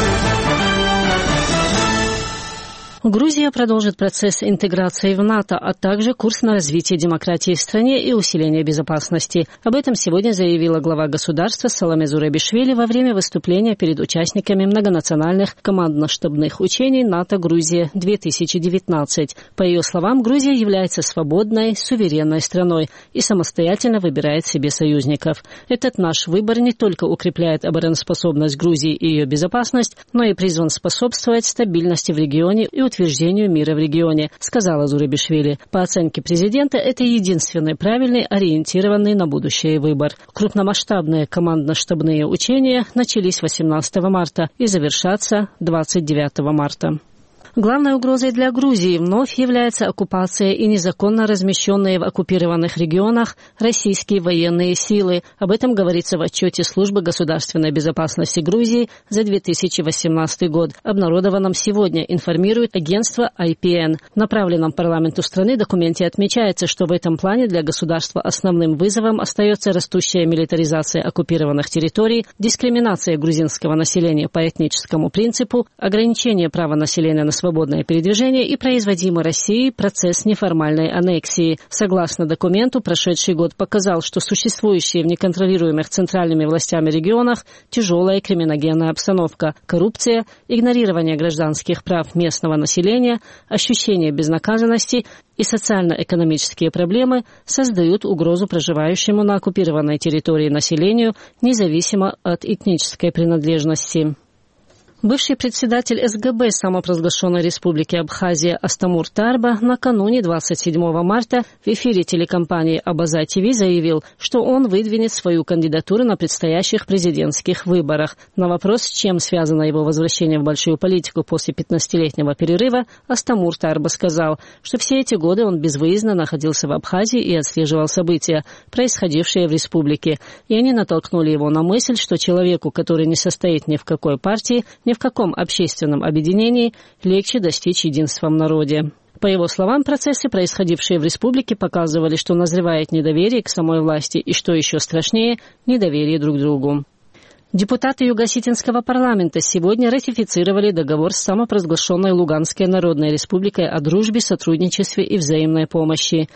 [SPEAKER 5] Грузия продолжит процесс интеграции в НАТО, а также курс на развитие демократии в стране и усиление безопасности. Об этом сегодня заявила глава государства Саломе Зурабишвили во время выступления перед участниками многонациональных командно-штабных учений НАТО-Грузия-две тысячи девятнадцать. По ее словам, Грузия является свободной, суверенной страной и самостоятельно выбирает себе союзников. Этот наш выбор не только укрепляет обороноспособность Грузии и ее безопасность, но и призван способствовать стабильности в регионе и утверждению утверждению мира в регионе, сказала Зурабишвили. По оценке президента, это единственный правильный, ориентированный на будущее выбор. Крупномасштабные командно-штабные учения начались восемнадцатого марта и завершатся двадцать девятого марта. Главной угрозой для Грузии вновь является оккупация и незаконно размещенные в оккупированных регионах российские военные силы. Об этом говорится в отчете Службы государственной безопасности Грузии за две тысячи восемнадцатый год, обнародованном сегодня, информирует агентство ай пи эн. В направленном парламенту страны документе отмечается, что в этом плане для государства основным вызовом остается растущая милитаризация оккупированных территорий, дискриминация грузинского населения по этническому принципу, ограничение права населения на свободу свободное передвижение и производимый Россией процесс неформальной аннексии. Согласно документу, прошедший год показал, что существующие в неконтролируемых центральными властями регионах тяжелая криминогенная обстановка, коррупция, игнорирование гражданских прав местного населения, ощущение безнаказанности и социально-экономические проблемы создают угрозу проживающему на оккупированной территории населению, независимо от этнической принадлежности. Бывший председатель эс гэ бэ самопровозглашенной республики Абхазия Астамур Тарба накануне двадцать седьмого марта в эфире телекомпании Абаза-ТВ заявил, что он выдвинет свою кандидатуру на предстоящих президентских выборах. На вопрос, с чем связано его возвращение в большую политику после пятнадцатилетнего перерыва, Астамур Тарба сказал, что все эти годы он безвыездно находился в Абхазии и отслеживал события, происходившие в республике, и они натолкнули его на мысль, что человеку, который не состоит ни в какой партии, ни в каком общественном объединении, легче достичь единства в народе. По его словам, процессы, происходившие в республике, показывали, что назревает недоверие к самой власти и, что еще страшнее, недоверие друг к другу. Депутаты Юго-Осетинского парламента сегодня ратифицировали договор с самопровозглашенной Луганской Народной Республикой о дружбе, сотрудничестве и взаимной помощи.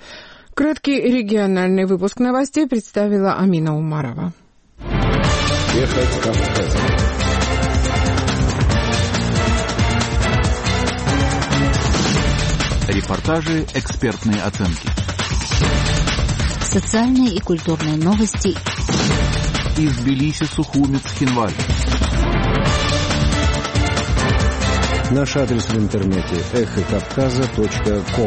[SPEAKER 1] Краткий региональный выпуск новостей представила Амина Умарова.
[SPEAKER 14] Эхо Кавказа.
[SPEAKER 18] Репортажи, экспертные оценки.
[SPEAKER 16] Социальные и культурные новости.
[SPEAKER 18] Из Тбилиси, Сухуми, Цхинвали.
[SPEAKER 14] Наш адрес в интернете эхо кавказа точка ком.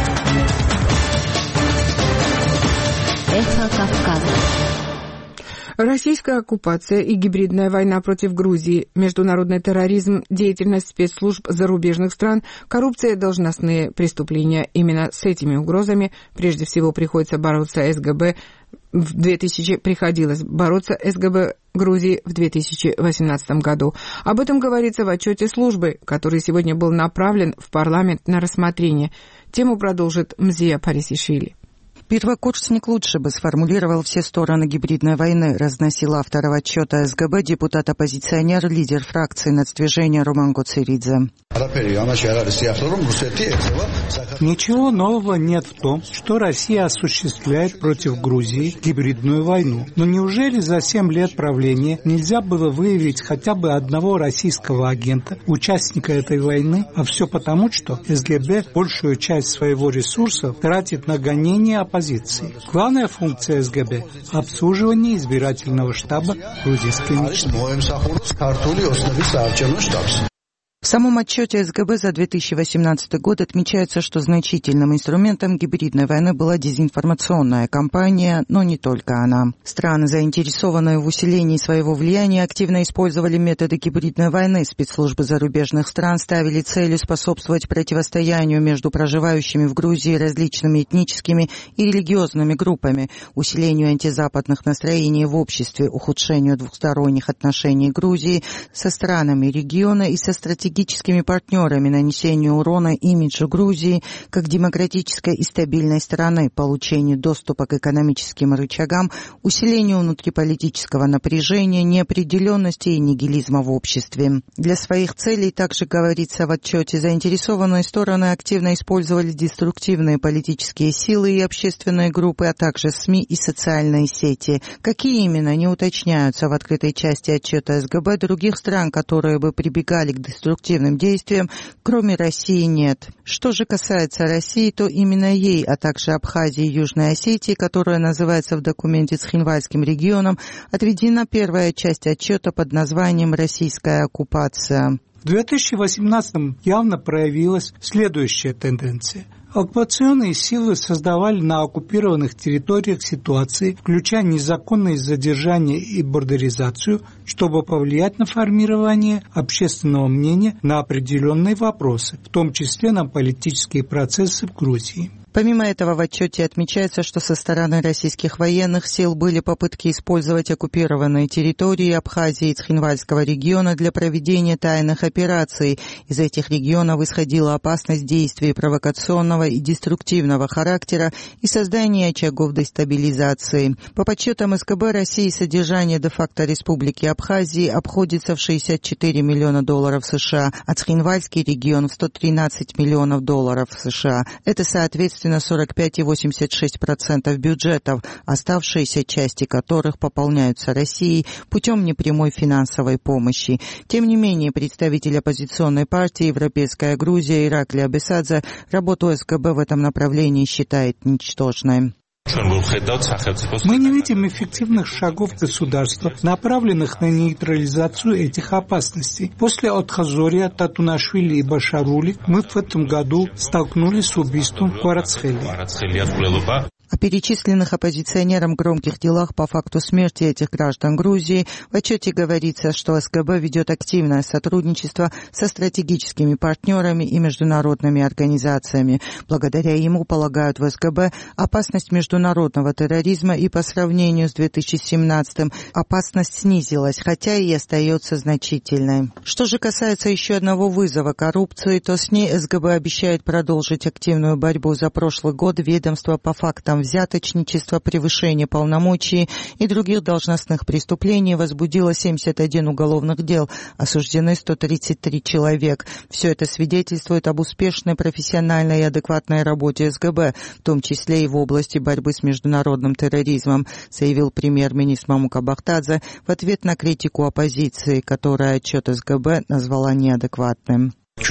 [SPEAKER 16] Эхо Кавказа.
[SPEAKER 1] Российская оккупация и гибридная война против Грузии, международный терроризм, деятельность спецслужб зарубежных стран, коррупция и должностные преступления. Именно с этими угрозами прежде всего приходится бороться эс гэ бэ в две тысячи приходилось бороться эс гэ бэ Грузии в две тысячи восемнадцатом году. Об этом говорится в отчете службы, который сегодня был направлен в парламент на рассмотрение. Тему продолжит Мзия Парисишвили.
[SPEAKER 19] Первокурсник лучше бы сформулировал все стороны гибридной войны, разносил автор отчета эс гэ бэ депутат-оппозиционер, лидер фракции нацдвижения Роман Гоцеридзе.
[SPEAKER 2] Ничего нового нет в том, что Россия осуществляет против Грузии гибридную войну. Но неужели за семь лет правления нельзя было выявить хотя бы одного российского агента, участника этой войны? А все потому, что эс гэ бэ большую часть своего ресурса тратит на гонения оппозиционеров оппозиции. Главная функция СГБ – обслуживание избирательного штаба грузинской мечты.
[SPEAKER 19] В самом отчете СГБ за две тысячи восемнадцатый год отмечается, что значительным инструментом гибридной войны была дезинформационная кампания, но не только она. Страны, заинтересованные в усилении своего влияния, активно использовали методы гибридной войны. Спецслужбы зарубежных стран ставили целью способствовать противостоянию между проживающими в Грузии различными этническими и религиозными группами, усилению антизападных настроений в обществе, ухудшению двухсторонних отношений Грузии со странами региона и со стратегическими стратегическими партнерами, нанесению урона имиджу Грузии как демократической и стабильной страны, получению доступа к экономическим рычагам, усилению внутриполитического напряжения, неопределенности и нигилизма в обществе. Для своих целей, также говорится в отчете, заинтересованные стороны активно использовали деструктивные политические силы и общественные группы, а также СМИ и социальные сети. Какие именно, не уточняются в открытой части отчета СГБ. Других стран, которые бы прибегали к деструктивным действиям, кроме России, нет. Что же касается России, то именно ей, а также Абхазии и Южной Осетии, которая называется в документе Цхинвальским регионом, отведена первая часть отчета под названием «Российская оккупация».
[SPEAKER 2] В две тысячи восемнадцатом явно проявилась следующая тенденция. Оккупационные силы создавали на оккупированных территориях ситуации, включая незаконное задержание и бордеризацию, чтобы повлиять на формирование общественного мнения на определенные вопросы, в том числе на политические процессы в Грузии.
[SPEAKER 19] Помимо этого, в отчете отмечается, что со стороны российских военных сил были попытки использовать оккупированные территории Абхазии и Цхинвальского региона для проведения тайных операций. Из этих регионов исходила опасность действий провокационного и деструктивного характера и создания очагов дестабилизации. По подсчетам СКБ России, содержание де-факто Республики Абхазии обходится в шестьдесят четыре миллиона долларов США, а Цхинвальский регион в сто тринадцать миллионов долларов США. Это, соответственно, сорок пять целых восемьдесят шесть сотых процента бюджетов, оставшиеся части которых пополняются Россией путем непрямой финансовой помощи. Тем не менее, представитель оппозиционной партии «Европейская Грузия» Иракли Абесадзе работу СГБ в этом направлении считает ничтожной.
[SPEAKER 2] Мы не видим эффективных шагов государства, направленных на нейтрализацию этих опасностей. После Отхазория, Татунашвили и Башарули мы в этом году столкнулись с убийством в Кварацхелии.
[SPEAKER 19] О перечисленных оппозиционерам громких делах по факту смерти этих граждан Грузии в отчете говорится, что СГБ ведет активное сотрудничество со стратегическими партнерами и международными организациями. Благодаря ему, полагают в СГБ, опасность международного терроризма и по сравнению с две тысячи семнадцатым опасность снизилась, хотя и остается значительной. Что же касается еще одного вызова коррупции, то с ней СГБ обещает продолжить активную борьбу. За прошлый год ведомство по фактам взяточничества, превышения полномочий и других должностных преступлений возбудило семьдесят один уголовных дел, осуждены сто тридцать три человек. Все это свидетельствует об успешной, профессиональной и адекватной работе СГБ, в том числе и в области борьбы с международным терроризмом, заявил премьер-министр Мамука Бахтадзе в ответ на критику оппозиции, которая отчет СГБ назвала неадекватным.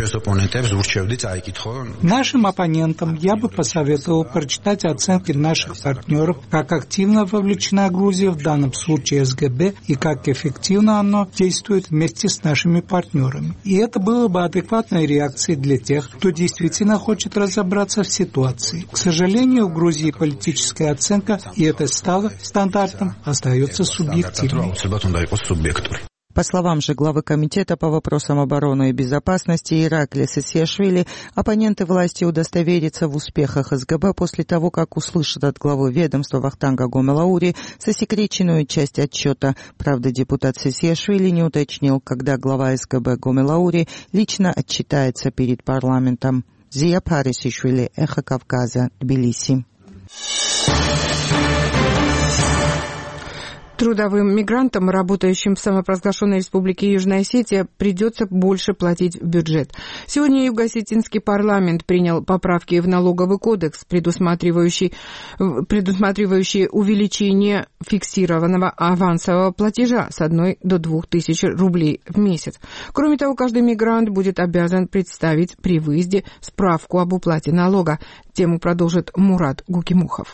[SPEAKER 2] Нашим оппонентам я бы посоветовал прочитать оценки наших партнеров, как активно вовлечена Грузия, в данном случае СГБ, и как эффективно оно действует вместе с нашими партнерами. И это было бы адекватной реакцией для тех, кто действительно хочет разобраться в ситуации. К сожалению, в Грузии политическая оценка, и это стало стандартом, остается субъективной.
[SPEAKER 19] По словам же главы Комитета по вопросам обороны и безопасности Иракли Сисиашвили, оппоненты власти удостоверятся в успехах СГБ после того, как услышат от главы ведомства Вахтанга Гомелаури засекреченную часть отчета. Правда, депутат Сисиашвили не уточнил, когда глава СГБ Гомелаури лично отчитается перед парламентом. Зия Парисишвили, Эхо Кавказа, Тбилиси.
[SPEAKER 1] Трудовым мигрантам, работающим в самопровозглашенной республике Южная Осетия, придется больше платить в бюджет. Сегодня Юго-Осетинский парламент принял поправки в налоговый кодекс, предусматривающие, предусматривающие увеличение фиксированного авансового платежа с одной до двух тысяч рублей в месяц. Кроме того, каждый мигрант будет обязан представить при выезде справку об уплате налога. Тему продолжит Мурат Гукимухов.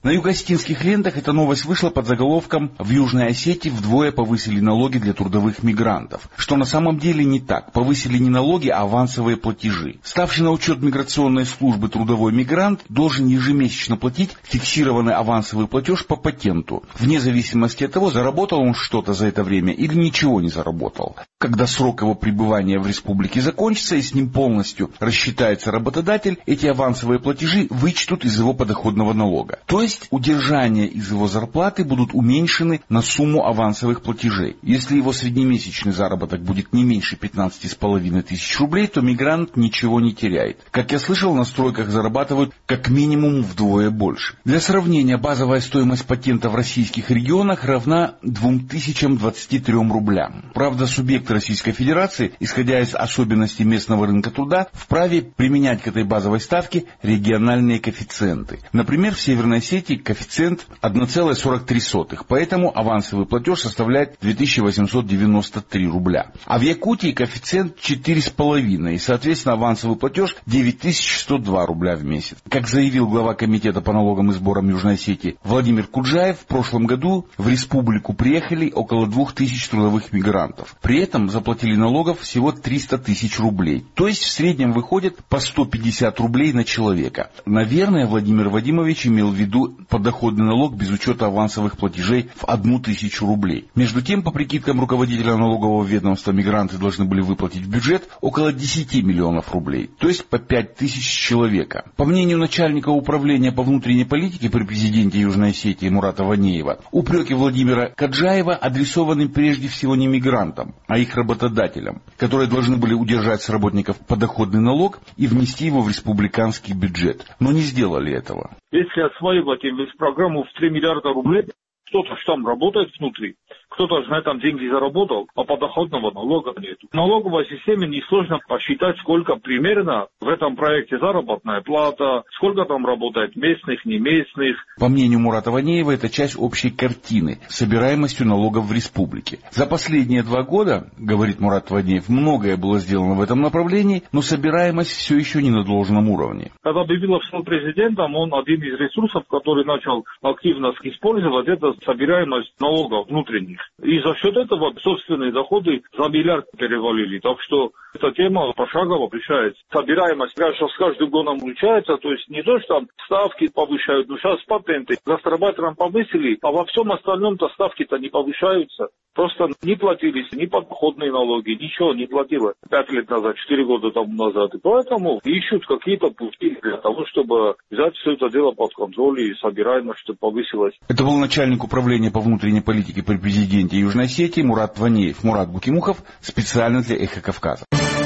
[SPEAKER 20] На юго-осетинских лентах эта новость вышла под заголовком «В Южной Осетии вдвое повысили налоги для трудовых мигрантов», что на самом деле не так. Повысили не налоги, а авансовые платежи. Ставший на учет миграционной службы трудовой мигрант должен ежемесячно платить фиксированный авансовый платеж по патенту, вне зависимости от того, заработал он что-то за это время или ничего не заработал. Когда срок его пребывания в республике закончится и с ним полностью рассчитается работодатель, эти авансовые платежи вычтут из его подоходного налога. То есть удержания из его зарплаты будут уменьшены на сумму авансовых платежей. Если его среднемесячный заработок будет не меньше пятнадцати с половиной тысяч рублей, то мигрант ничего не теряет. Как я слышал, на стройках зарабатывают как минимум вдвое больше. Для сравнения, базовая стоимость патента в российских регионах равна двум тысячам двадцати трём рублям. Правда, субъекты Российской Федерации, исходя из особенностей местного рынка труда, вправе применять к этой базовой ставке региональные коэффициенты. Например, в Северной Осетии коэффициент одна целая сорок три сотых, поэтому авансовый платеж составляет две тысячи восемьсот девяносто три рубля. А в Якутии коэффициент четыре с половиной, и, соответственно, авансовый платеж девять тысяч сто два рубля в месяц. Как заявил глава комитета по налогам и сборам Южной Осетии Владимир Куджаев, в прошлом году в республику приехали около двух тысяч трудовых мигрантов. При этом заплатили налогов всего триста тысяч рублей. То есть в среднем выходит по сто пятьдесят рублей на человека. Наверное, Владимир Вадимович имел в виду подоходный налог без учета авансовых платежей в одну тысячу рублей. Между тем, по прикидкам руководителя налогового ведомства, мигранты должны были выплатить в бюджет около десяти миллионов рублей, то есть по пять тысяч человека. По мнению начальника управления по внутренней политике при президенте Южной Осетии Мурата Ванеева, упреки Владимира Каджаева адресованы прежде всего не мигрантам, а их работодателям, которые должны были удержать с работников подоходный налог и внести его в республиканский бюджет, но не сделали этого.
[SPEAKER 11] Если осваивать программу в три миллиарда рублей, кто-то же там работает внутри, кто-то же на этом деньги заработал, а подоходного налога нет. В налоговой системе несложно посчитать, сколько примерно в этом проекте заработная плата, сколько там работает местных, не местных.
[SPEAKER 20] По мнению Мурата Ванеева, это часть общей картины с собираемостью налогов в республике. За последние два года, говорит Мурат Ванеев, многое было сделано в этом направлении, но собираемость все еще не на должном уровне.
[SPEAKER 11] Когда Бибилов стал президентом, он один из ресурсов, который начал активно использовать, это собираемость налогов внутренних. И за счет этого собственные доходы за миллиард перевалили. Так что эта тема пошагово решается. Собираемость, конечно, с каждым годом улучшается. То есть не то, что там ставки повышают, но сейчас патенты гастарбайтерам повысили, а во всем остальном-то ставки-то не повышаются. Просто не платились ни подоходные налоги, ничего не платило пять лет назад, четыре года тому назад. И поэтому ищут какие-то пути для того, чтобы взять все это дело под контроль и собираемость, чтобы повысилась.
[SPEAKER 20] Это был начальник управления по внутренней политике при президенте Южной Осетии Мурат Ванеев. Мурат Букимухов специально для «Эхо Кавказа».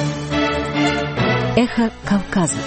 [SPEAKER 16] «Эхо Кавказа».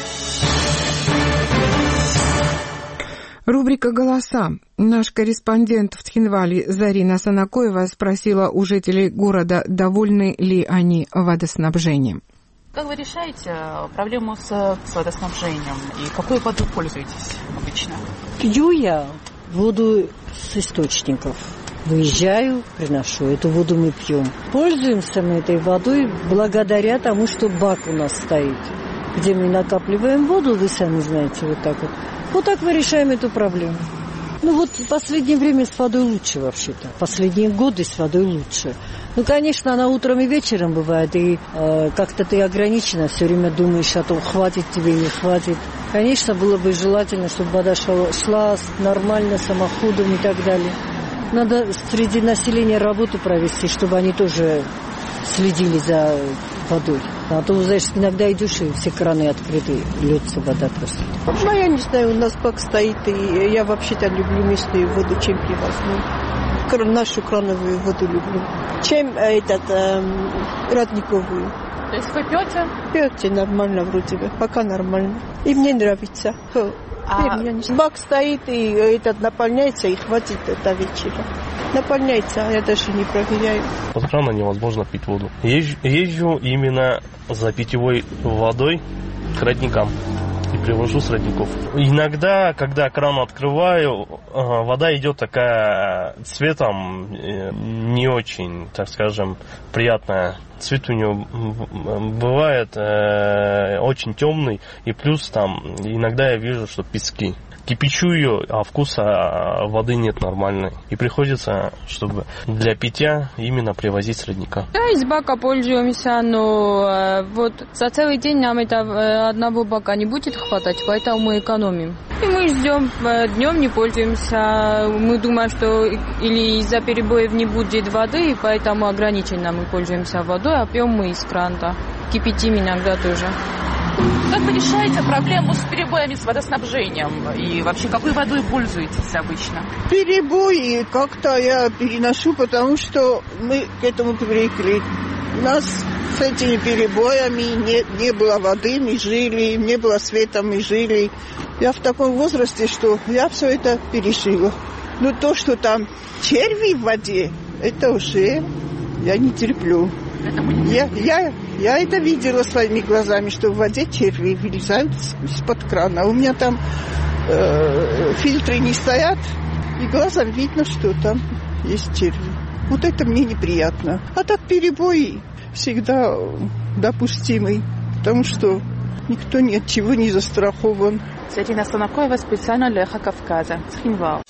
[SPEAKER 1] Рубрика «Голоса». Наш корреспондент в Тхинвале Зарина Санакоева спросила у жителей города, довольны ли они водоснабжением.
[SPEAKER 21] Как вы решаете проблему с, с водоснабжением и какой водой пользуетесь обычно?
[SPEAKER 22] Пью я воду с источников. Выезжаю, приношу. Эту воду мы пьем. Пользуемся мы этой водой благодаря тому, что бак у нас стоит, где мы накапливаем воду, вы сами знаете, вот так вот. Вот так мы решаем эту проблему. Ну вот в последнее время с водой лучше вообще-то. Последние годы с водой лучше. Ну, конечно, она утром и вечером бывает, и э, как-то ты ограничена, все время думаешь о том, хватит тебе, не хватит. Конечно, было бы желательно, чтобы вода шла, шла нормально, самоходом и так далее. Надо среди населения работу провести, чтобы они тоже следили за водой. А то, знаешь, иногда идешь, и все краны открыты, льется вода просто.
[SPEAKER 23] Ну, я не знаю, у нас бак стоит, и я вообще-то люблю местную воду, чем привозную. Нашу крановую воду люблю. Чем этот, эм, родниковую.
[SPEAKER 21] То есть вы пьете?
[SPEAKER 23] Пьете нормально вроде бы, пока нормально. И мне нравится. А... Бак стоит, и этот наполняется, и хватит до вечера. Наполняется, а я даже не проверяю.
[SPEAKER 24] Под крана невозможно пить воду. Езжу, езжу именно за питьевой водой к родникам и привожу с родников. Иногда, когда кран открываю, вода идет такая цветом не очень, так скажем, приятная. Цвет у нее бывает э, очень темный, и плюс там иногда я вижу, что пески. кипячу ее, а вкуса воды нет нормальной. И приходится, чтобы для питья именно привозить с родника.
[SPEAKER 3] Да, из бака пользуемся, но вот за целый день нам это одного бака не будет хватать, поэтому мы экономим. И мы ждем, днем не пользуемся. Мы думаем, что или из-за перебоев не будет воды, и поэтому ограниченно мы пользуемся водой, а пьем мы из крана. Кипятим иногда тоже.
[SPEAKER 21] Как вы решаете проблему с перебоями с водоснабжением? И вообще, какой водой пользуетесь обычно?
[SPEAKER 23] Перебои как-то я переношу, потому что мы к этому привыкли. У нас с этими перебоями не, не было воды, мы жили, не было света, мы жили. Я в таком возрасте, что я все это пережила. Но то, что там черви в воде, это уже я не терплю. Я, я, я это видела своими глазами, что в воде черви вылезают из-под крана. У меня там э, фильтры не стоят, и глазом видно, что там есть черви. Вот это мне неприятно. А так перебои всегда допустимы, потому что никто ни от чего не застрахован.
[SPEAKER 21] Светлана Станакоева специально для Эхо Кавказа. Цхинвал.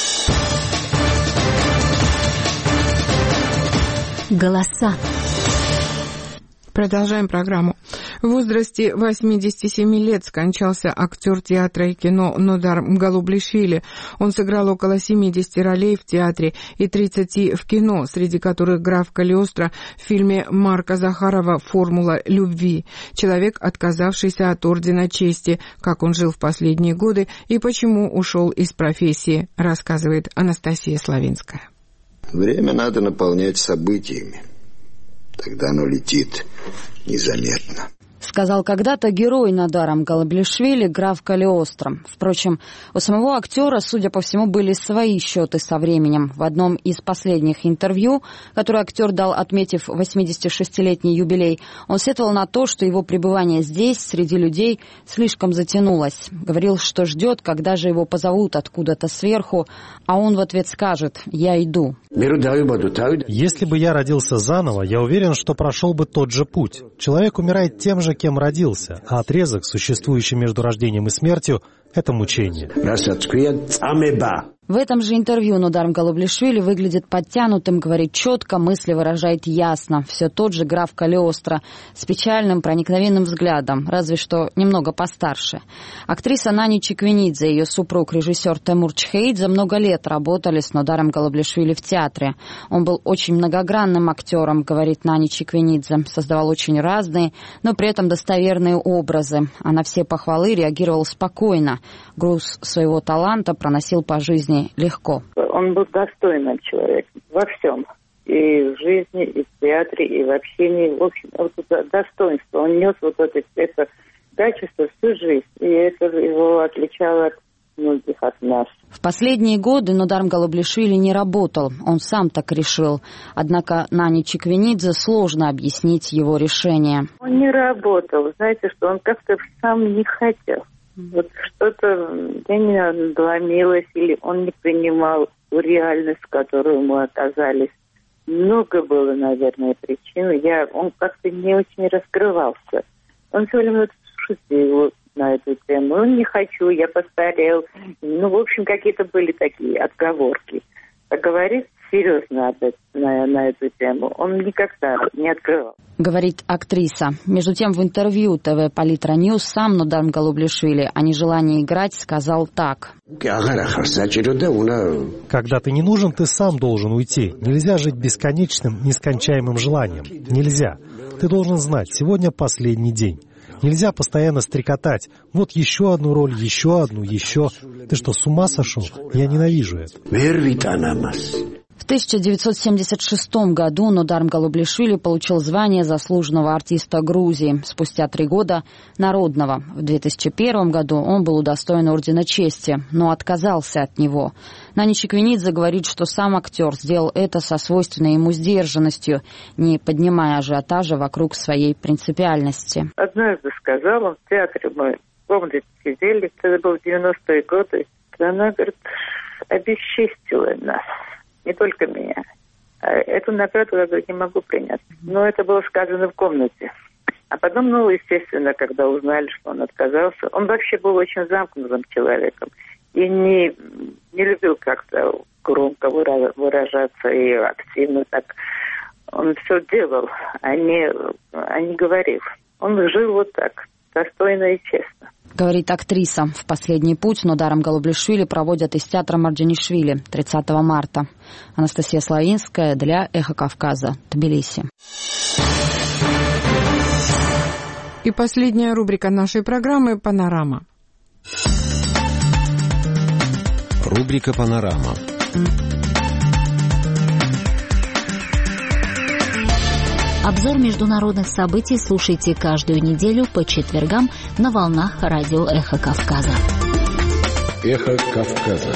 [SPEAKER 16] Голоса.
[SPEAKER 1] Продолжаем программу. В возрасте восьмидесяти семи лет скончался актер театра и кино Нодар Мгалублишвили. Он сыграл около семидесяти ролей в театре и тридцати в кино, среди которых граф Калиостро в фильме Марка Захарова «Формула любви». Человек, отказавшийся от Ордена Чести, как он жил в последние годы и почему ушел из профессии, рассказывает Анастасия Славинская.
[SPEAKER 6] Время надо наполнять событиями. Тогда оно летит незаметно.
[SPEAKER 7] Сказал когда-то герой Нодара Мгалублишвили граф Калиостро. Впрочем, у самого актера, судя по всему, были свои счеты со временем. В одном из последних интервью, которое актер дал, отметив восьмидесятишестилетний юбилей, он сетовал на то, что его пребывание здесь, среди людей, слишком затянулось. Говорил, что ждет, когда же его позовут откуда-то сверху, а он в ответ скажет «Я иду».
[SPEAKER 8] Если бы я родился заново, я уверен, что прошел бы тот же путь. Человек умирает тем же, кем родился, а отрезок, существующий между рождением и смертью, это мучение.
[SPEAKER 7] В этом же интервью Нодар Мгалублишвили выглядит подтянутым, говорит четко, мысли выражает ясно. Все тот же граф Калиостро с печальным проникновенным взглядом, разве что немного постарше. Актриса Нани Чиквенидзе и ее супруг, режиссер Темур Чхеидзе, много лет работали с Нодаром Мгалублишвили в театре. Он был очень многогранным актером, говорит Нани Чиквенидзе, создавал очень разные, но при этом достоверные образы. А на все похвалы реагировал спокойно. Груз своего таланта проносил по жизни легко.
[SPEAKER 25] Он был достойным человеком во всем. И в жизни, и в театре, и в общении. В общем, вот это достоинство. Он нес вот это, это качество всю жизнь. И это его отличало от многих от нас.
[SPEAKER 7] В последние годы Нодар Мгалублишвили не работал. Он сам так решил. Однако Нане Чиквенидзе сложно объяснить его решение.
[SPEAKER 25] Он не работал. Знаете, что он как-то сам не хотел. Вот что-то, я не знаю, надломилось, или он не принимал ту реальность, в которую мы оказались. Много было, наверное, причин. Я, он как-то не очень раскрывался. Он все время шутил на эту тему. Ну, не хочу, я постарел. Ну, в общем, какие-то были такие отговорки. А говорить серьезно на, на эту тему он никогда не открывал.
[SPEAKER 7] Говорит актриса. Между тем, в интервью ТВ Политра Ньюс сам Нодар Мгалублишвили о нежелании играть сказал так.
[SPEAKER 8] Когда ты не нужен, ты сам должен уйти. Нельзя жить бесконечным, нескончаемым желанием. Нельзя. Ты должен знать, сегодня последний день. Нельзя постоянно стрекотать. Вот еще одну роль, еще одну, еще. Ты что, с ума сошел? Я ненавижу это.
[SPEAKER 7] В тысяча девятьсот семьдесят шестом году Нодар Мгалублишвили получил звание заслуженного артиста Грузии. Спустя три года – народного. В две тысячи первом году он был удостоен Ордена Чести, но отказался от него. Нани Чиквенидзе говорит, что сам актер сделал это со свойственной ему сдержанностью, не поднимая ажиотажа вокруг своей принципиальности.
[SPEAKER 25] Однажды сказал он, в театре мы, помните, сидели, это было девяностые годы, она, говорит, обесчестила нас. Не только меня. Эту награду, я говорю, не могу принять. Но это было сказано в комнате. А потом, ну, естественно, когда узнали, что он отказался, он вообще был очень замкнутым человеком. и не, не любил как-то громко выражаться и активно так. Он все делал, а не, а не говорил. Он жил вот так, достойно и честно.
[SPEAKER 7] Говорит актриса. В последний путь Нодаром Голублишвили проводят из театра Марджанишвили тридцатого марта. Анастасия Славинская для «Эхо Кавказа», Тбилиси.
[SPEAKER 1] И последняя рубрика нашей программы «Панорама».
[SPEAKER 14] Рубрика «Панорама».
[SPEAKER 16] Обзор международных событий слушайте каждую неделю по четвергам на волнах радио «Эхо Кавказа».
[SPEAKER 14] «Эхо Кавказа».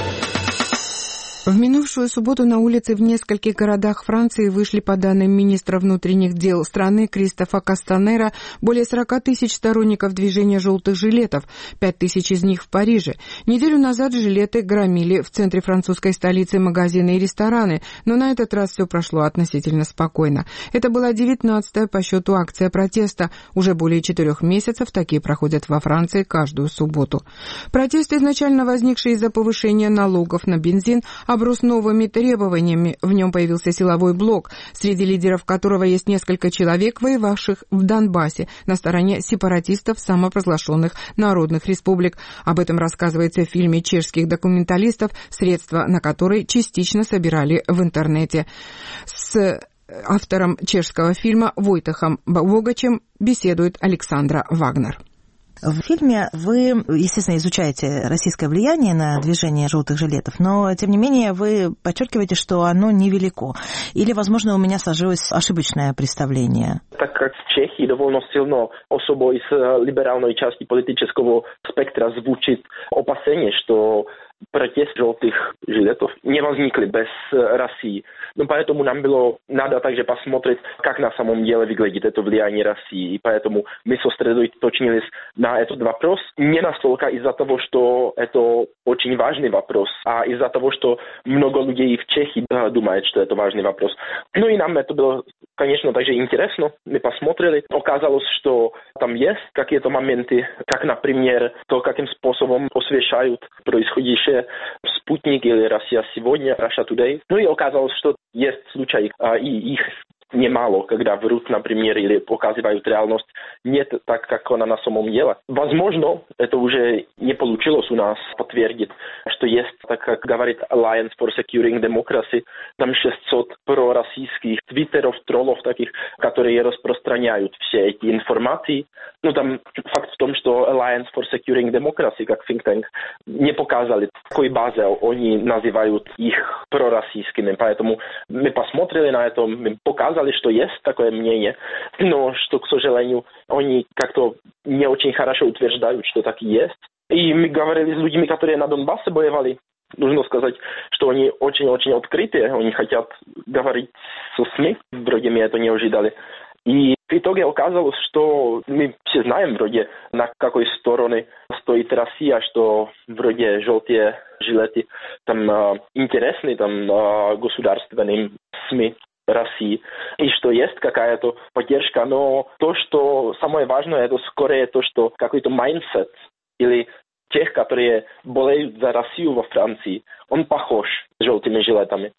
[SPEAKER 1] В минувшую субботу на улицы в нескольких городах Франции вышли, по данным министра внутренних дел страны Кристофа Кастанера, более сорок тысяч сторонников движения «желтых жилетов», пять тысяч из них в Париже. Неделю назад жилеты громили в центре французской столицы магазины и рестораны, но на этот раз все прошло относительно спокойно. Это была девятнадцатая по счету акция протеста. Уже более четырех месяцев такие проходят во Франции каждую субботу. Протест, изначально возникший из-за повышения налогов на бензин, оброс новыми требованиями. В нем появился силовой блок, среди лидеров которого есть несколько человек, воевавших в Донбассе на стороне сепаратистов самопровозглашенных народных республик. Об этом рассказывается в фильме чешских документалистов, средства на который частично собирали в интернете. С автором чешского фильма Войтехом Богачем беседует Александра Вагнер.
[SPEAKER 4] В фильме вы, естественно, изучаете российское влияние на движение желтых жилетов, но, тем не менее, вы подчеркиваете, что оно невелико. Или, возможно, у меня сложилось ошибочное представление.
[SPEAKER 9] Так как в Чехии довольно сильно особо из либеральной части политического спектра звучит опасение, что протест желтых жилетов не возникли без России. Но поэтому нам было надо также посмотреть, как на самом деле выглядит это влияние России. И поэтому мы сосредоточились на этот вопрос не настолько из-за того, что это очень важный вопрос, а из-за того, что много людей в Чехии думают, что это важный вопрос. Ну и нам это было, конечно, также интересно. Мы посмотрели. Оказалось, что там есть какие-то моменты, как, например, то, каким способом освещают происходящее «Спутник» или «Россия сегодня», «Russia Today». Ну и оказалось, что есть случаи, и их немало, когда врут, например, или показывают реальность не так, как она на самом деле. Возможно, это уже не получилось у нас подтвердить, что есть, так как говорит Alliance for Securing Democracy, там шестьсот пророссийских твиттеров, троллов таких, которые распространяют все эти информации. Ну, там факт в том, что Alliance for Securing Democracy, как think tank, не показали, в какой базе они называют их пророссийскими. Поэтому мы посмотрели на это, мы показали, что есть такое мнение, но что, к сожалению, они как-то не очень хорошо утверждают, что так и есть. И мы говорили с людьми, которые на Донбассе воевали. Нужно сказать, что они очень-очень открытые, они хотят говорить со СМИ, вроде мы это не ожидали. И в итоге оказалось, что мы все знаем вроде, на какой стороне стоит Россия, что вроде желтые жилеты там э, интересны там э, государственным СМИ России, и что есть какая-то поддержка, но то, что самое важное, это скорее то, что какой-то майндсет или тех, которые болеют за Россию во Франции, он похож с желтыми жилетами.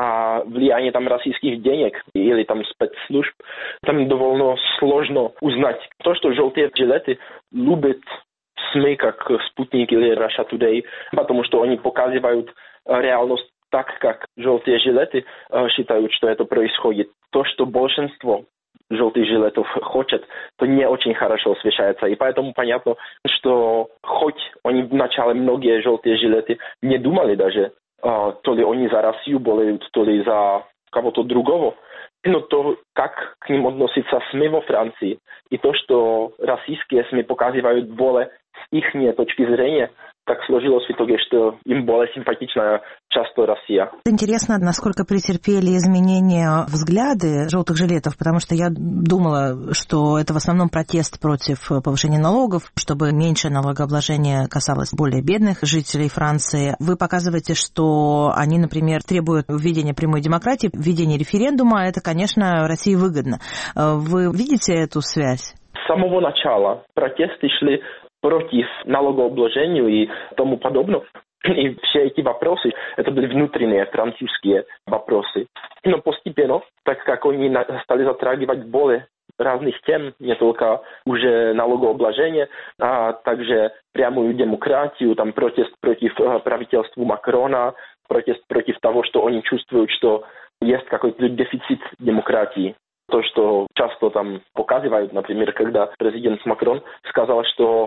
[SPEAKER 9] А влияние там российских денег или там спецслужб, там довольно сложно узнать. То, что желтые жилеты любят СМИ, как «Спутник» или «Russia Today», потому что они показывают реальность так, как желтые жилеты э, считают, что это происходит. То, что большинство желтых жилетов хочет, то не очень хорошо освещается. И поэтому понятно, что хоть они вначале многие желтые жилеты не думали даже, э, то ли они за Россию болеют, то ли за кого-то другого, но то, как к ним относятся СМИ во Франции, и то, что российские СМИ показывают более с их точки зрения, так сложилось в итоге, что им более симпатична часто Россия.
[SPEAKER 4] Интересно, насколько претерпели изменения взгляды желтых жилетов, потому что я думала, что это в основном протест против повышения налогов, чтобы меньше налогообложения касалось более бедных жителей Франции. Вы показываете, что они, например, требуют введения прямой демократии, введения референдума. Это, конечно, России выгодно. Вы видите эту связь?
[SPEAKER 9] С самого начала протесты шли против налогообложения и тому подобного. И все эти вопросы, это были внутренние французские вопросы. Но постепенно, так как они стали затрагивать более разных тем, не только уже налогообложение, а также прямую демократию, там протест против правительства Макрона, протест против того, что они чувствуют, что есть какой-то дефицит демократии. То, что часто там показывают, например, когда президент Макрон сказал, что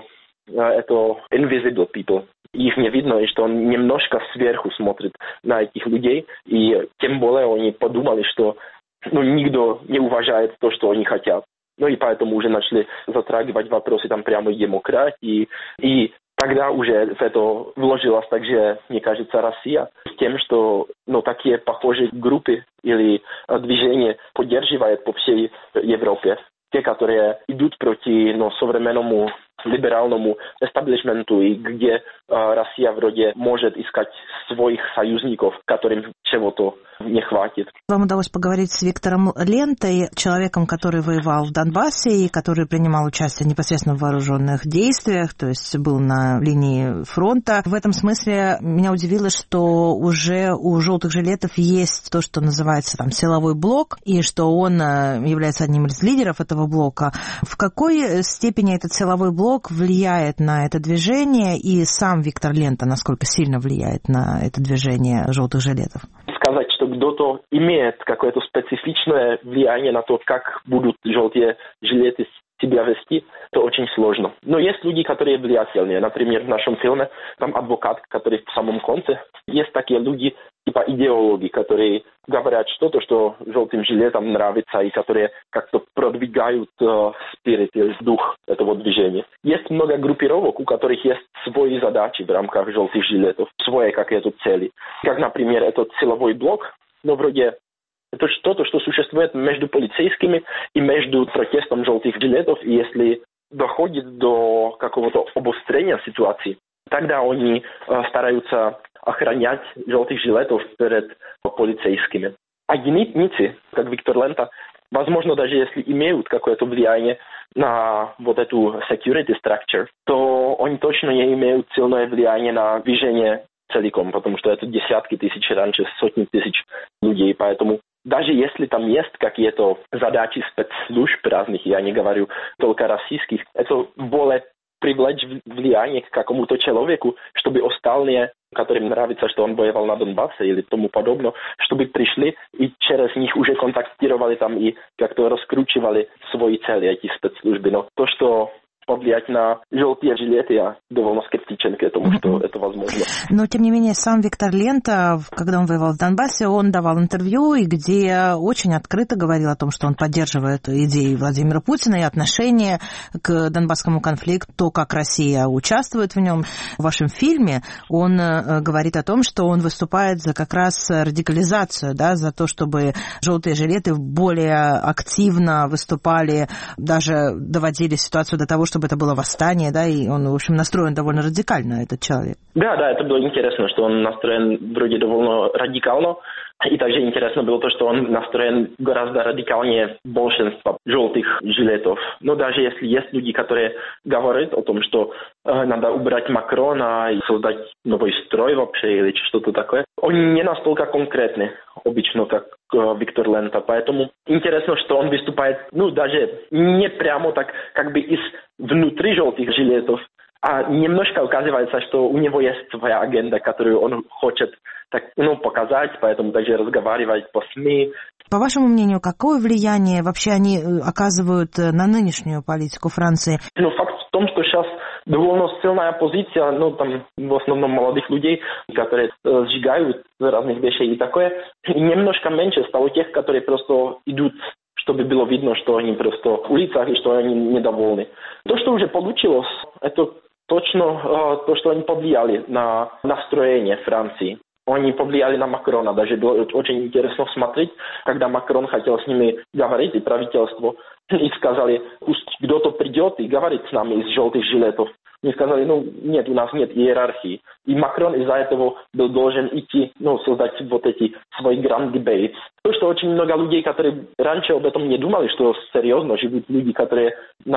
[SPEAKER 9] это invisible people, их не видно, и что он немножко сверху смотрит на этих людей, и тем более они подумали, что ну, никто не уважает то, что они хотят. Ну и поэтому уже начали затрагивать вопросы там прямой демократии, и тогда уже в это вложилась также, мне кажется, Россия, с тем, что ну, такие похожие группы или движения поддерживают по всей Европе. Те, которые идут против ну, современному либеральному эстаблишменту, и где э, Россия вроде может искать своих союзников, которым чего-то не хватит.
[SPEAKER 4] Вам удалось поговорить с Виктором Лентой, человеком, который воевал в Донбассе и который принимал участие непосредственно в вооруженных действиях, то есть был на линии фронта. В этом смысле меня удивило, что уже у желтых жилетов есть то, что называется там силовой блок, и что он является одним из лидеров этого блока. В какой степени этот силовой блок влияет на это движение, и сам Виктор Лента насколько сильно влияет на это движение желтых жилетов?
[SPEAKER 9] Сказать, что кто-то имеет какое-то специфичное влияние на то, как будут желтые жилеты себя вести, то очень сложно. Но есть люди, которые влиятельные. Например, в нашем фильме там адвокат, который в самом конце. Есть такие люди, типа идеологи, которые говорят что-то, что желтым жилетам нравится, и которые как-то продвигают э, спирит, дух этого движения. Есть много группировок, у которых есть свои задачи в рамках желтых жилетов, свои какие-то цели. Как, например, этот силовой блок, но вроде это что-то, что существует между полицейскими и между протестом желтых жилетов, и если доходит до какого-то обострения ситуации, тогда они э, стараются охранять желтых жилетов перед полицейскими. А единицы, как Виктор Лента, возможно, даже если имеют какое-то влияние на вот эту security structure, то они точно не имеют сильное влияние на движение целиком, потому что это десятки тысяч, раньше сотни тысяч людей, поэтому даже если там есть какие-то задачи спецслужб разных, я не говорю только российских, это более привлечь влияние к какому-то человеку, чтобы остальные, которым нравится, что он воевал на Донбассе или тому подобное, чтобы пришли и через них уже контактировали там и как-то раскручивали свои цели, эти спецслужбы. Но то, что повлиять на желтые жилеты, я довольно скептичен к этому, что это возможно.
[SPEAKER 4] Но, тем не менее, сам Виктор Лента, когда он воевал в Донбассе, он давал интервью, и где очень открыто говорил о том, что он поддерживает идеи Владимира Путина и отношение к донбасскому конфликту, то, как Россия участвует в нем. В вашем фильме он говорит о том, что он выступает за как раз радикализацию, да, за то, чтобы желтые жилеты более активно выступали, даже доводили ситуацию до того, что чтобы это было восстание, да, и он, в общем, настроен довольно радикально, этот человек.
[SPEAKER 9] Да, да, это было интересно, что он настроен вроде довольно радикально, и также интересно было то, что он настроен гораздо радикальнее большинства желтых жилетов. Но даже если есть люди, которые говорят о том, что э, надо убрать Макрона и создать новый строй вообще или что-то такое, они не настолько конкретны обычно, как э, Виктор Лента. Поэтому интересно, что он выступает, ну, даже не прямо так, как бы из внутри желтых жилетов, а немножко оказывается, что у него есть своя агенда, которую он хочет так, ну, показать, поэтому даже разговаривать по СМИ.
[SPEAKER 4] По вашему мнению, какое влияние вообще они оказывают на нынешнюю политику Франции?
[SPEAKER 9] Ну, факт в том, что сейчас довольно сильная позиция, ну, там, в основном молодых людей, которые э, сжигают разных вещей и такое, и немножко меньше стало тех, которые просто идут, чтобы было видно, что они просто в улицах и что они недовольны. То, что уже получилось, это точно э, то, что они повлияли на настроение Франции. Они повлияли на Макрона. Даже было очень интересно смотреть, когда Макрон хотел с ними говорить, и правительство, и сказали, пусть кто-то придет и говорит с нами из желтых жилетов. Они сказали, ну, нет, у нас нет иерархии. И Макрон из-за этого был должен идти, ну, создать вот эти свои grand debates. То, что очень много людей, которые раньше об этом не думали, что серьезно живут люди, которые на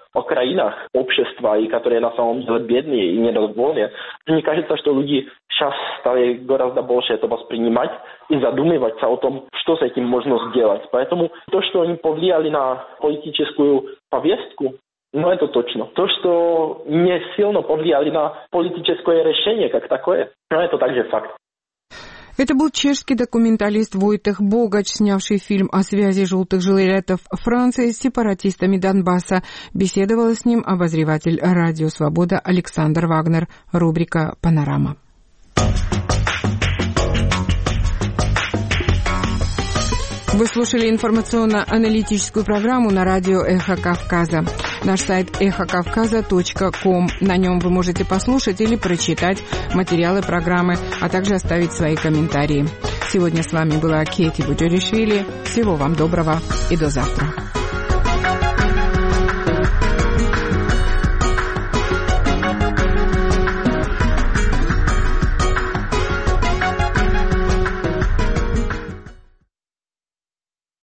[SPEAKER 9] окраинах общества, и которые на самом деле бедные и недовольные. Мне кажется, что люди сейчас стали гораздо больше это воспринимать и задумываться о том, что с этим можно сделать. Поэтому то, что они повлияли на политическую повестку, ну это точно. То, что не сильно повлияли на политическое решение как такое, ну это также факт.
[SPEAKER 1] Это был чешский документалист Войтех Богач, снявший фильм о связи желтых жилетов Франции с сепаратистами Донбасса. Беседовала с ним обозреватель Радио Свобода Александр Вагнер. Рубрика «Панорама». Вы слушали информационно-аналитическую программу на радио «Эхо Кавказа». Наш сайт эхо кавказа точка ком. На нем вы можете послушать или прочитать материалы программы, а также оставить свои комментарии. Сегодня с вами была Кети Буджеришвили. Всего вам доброго и до завтра.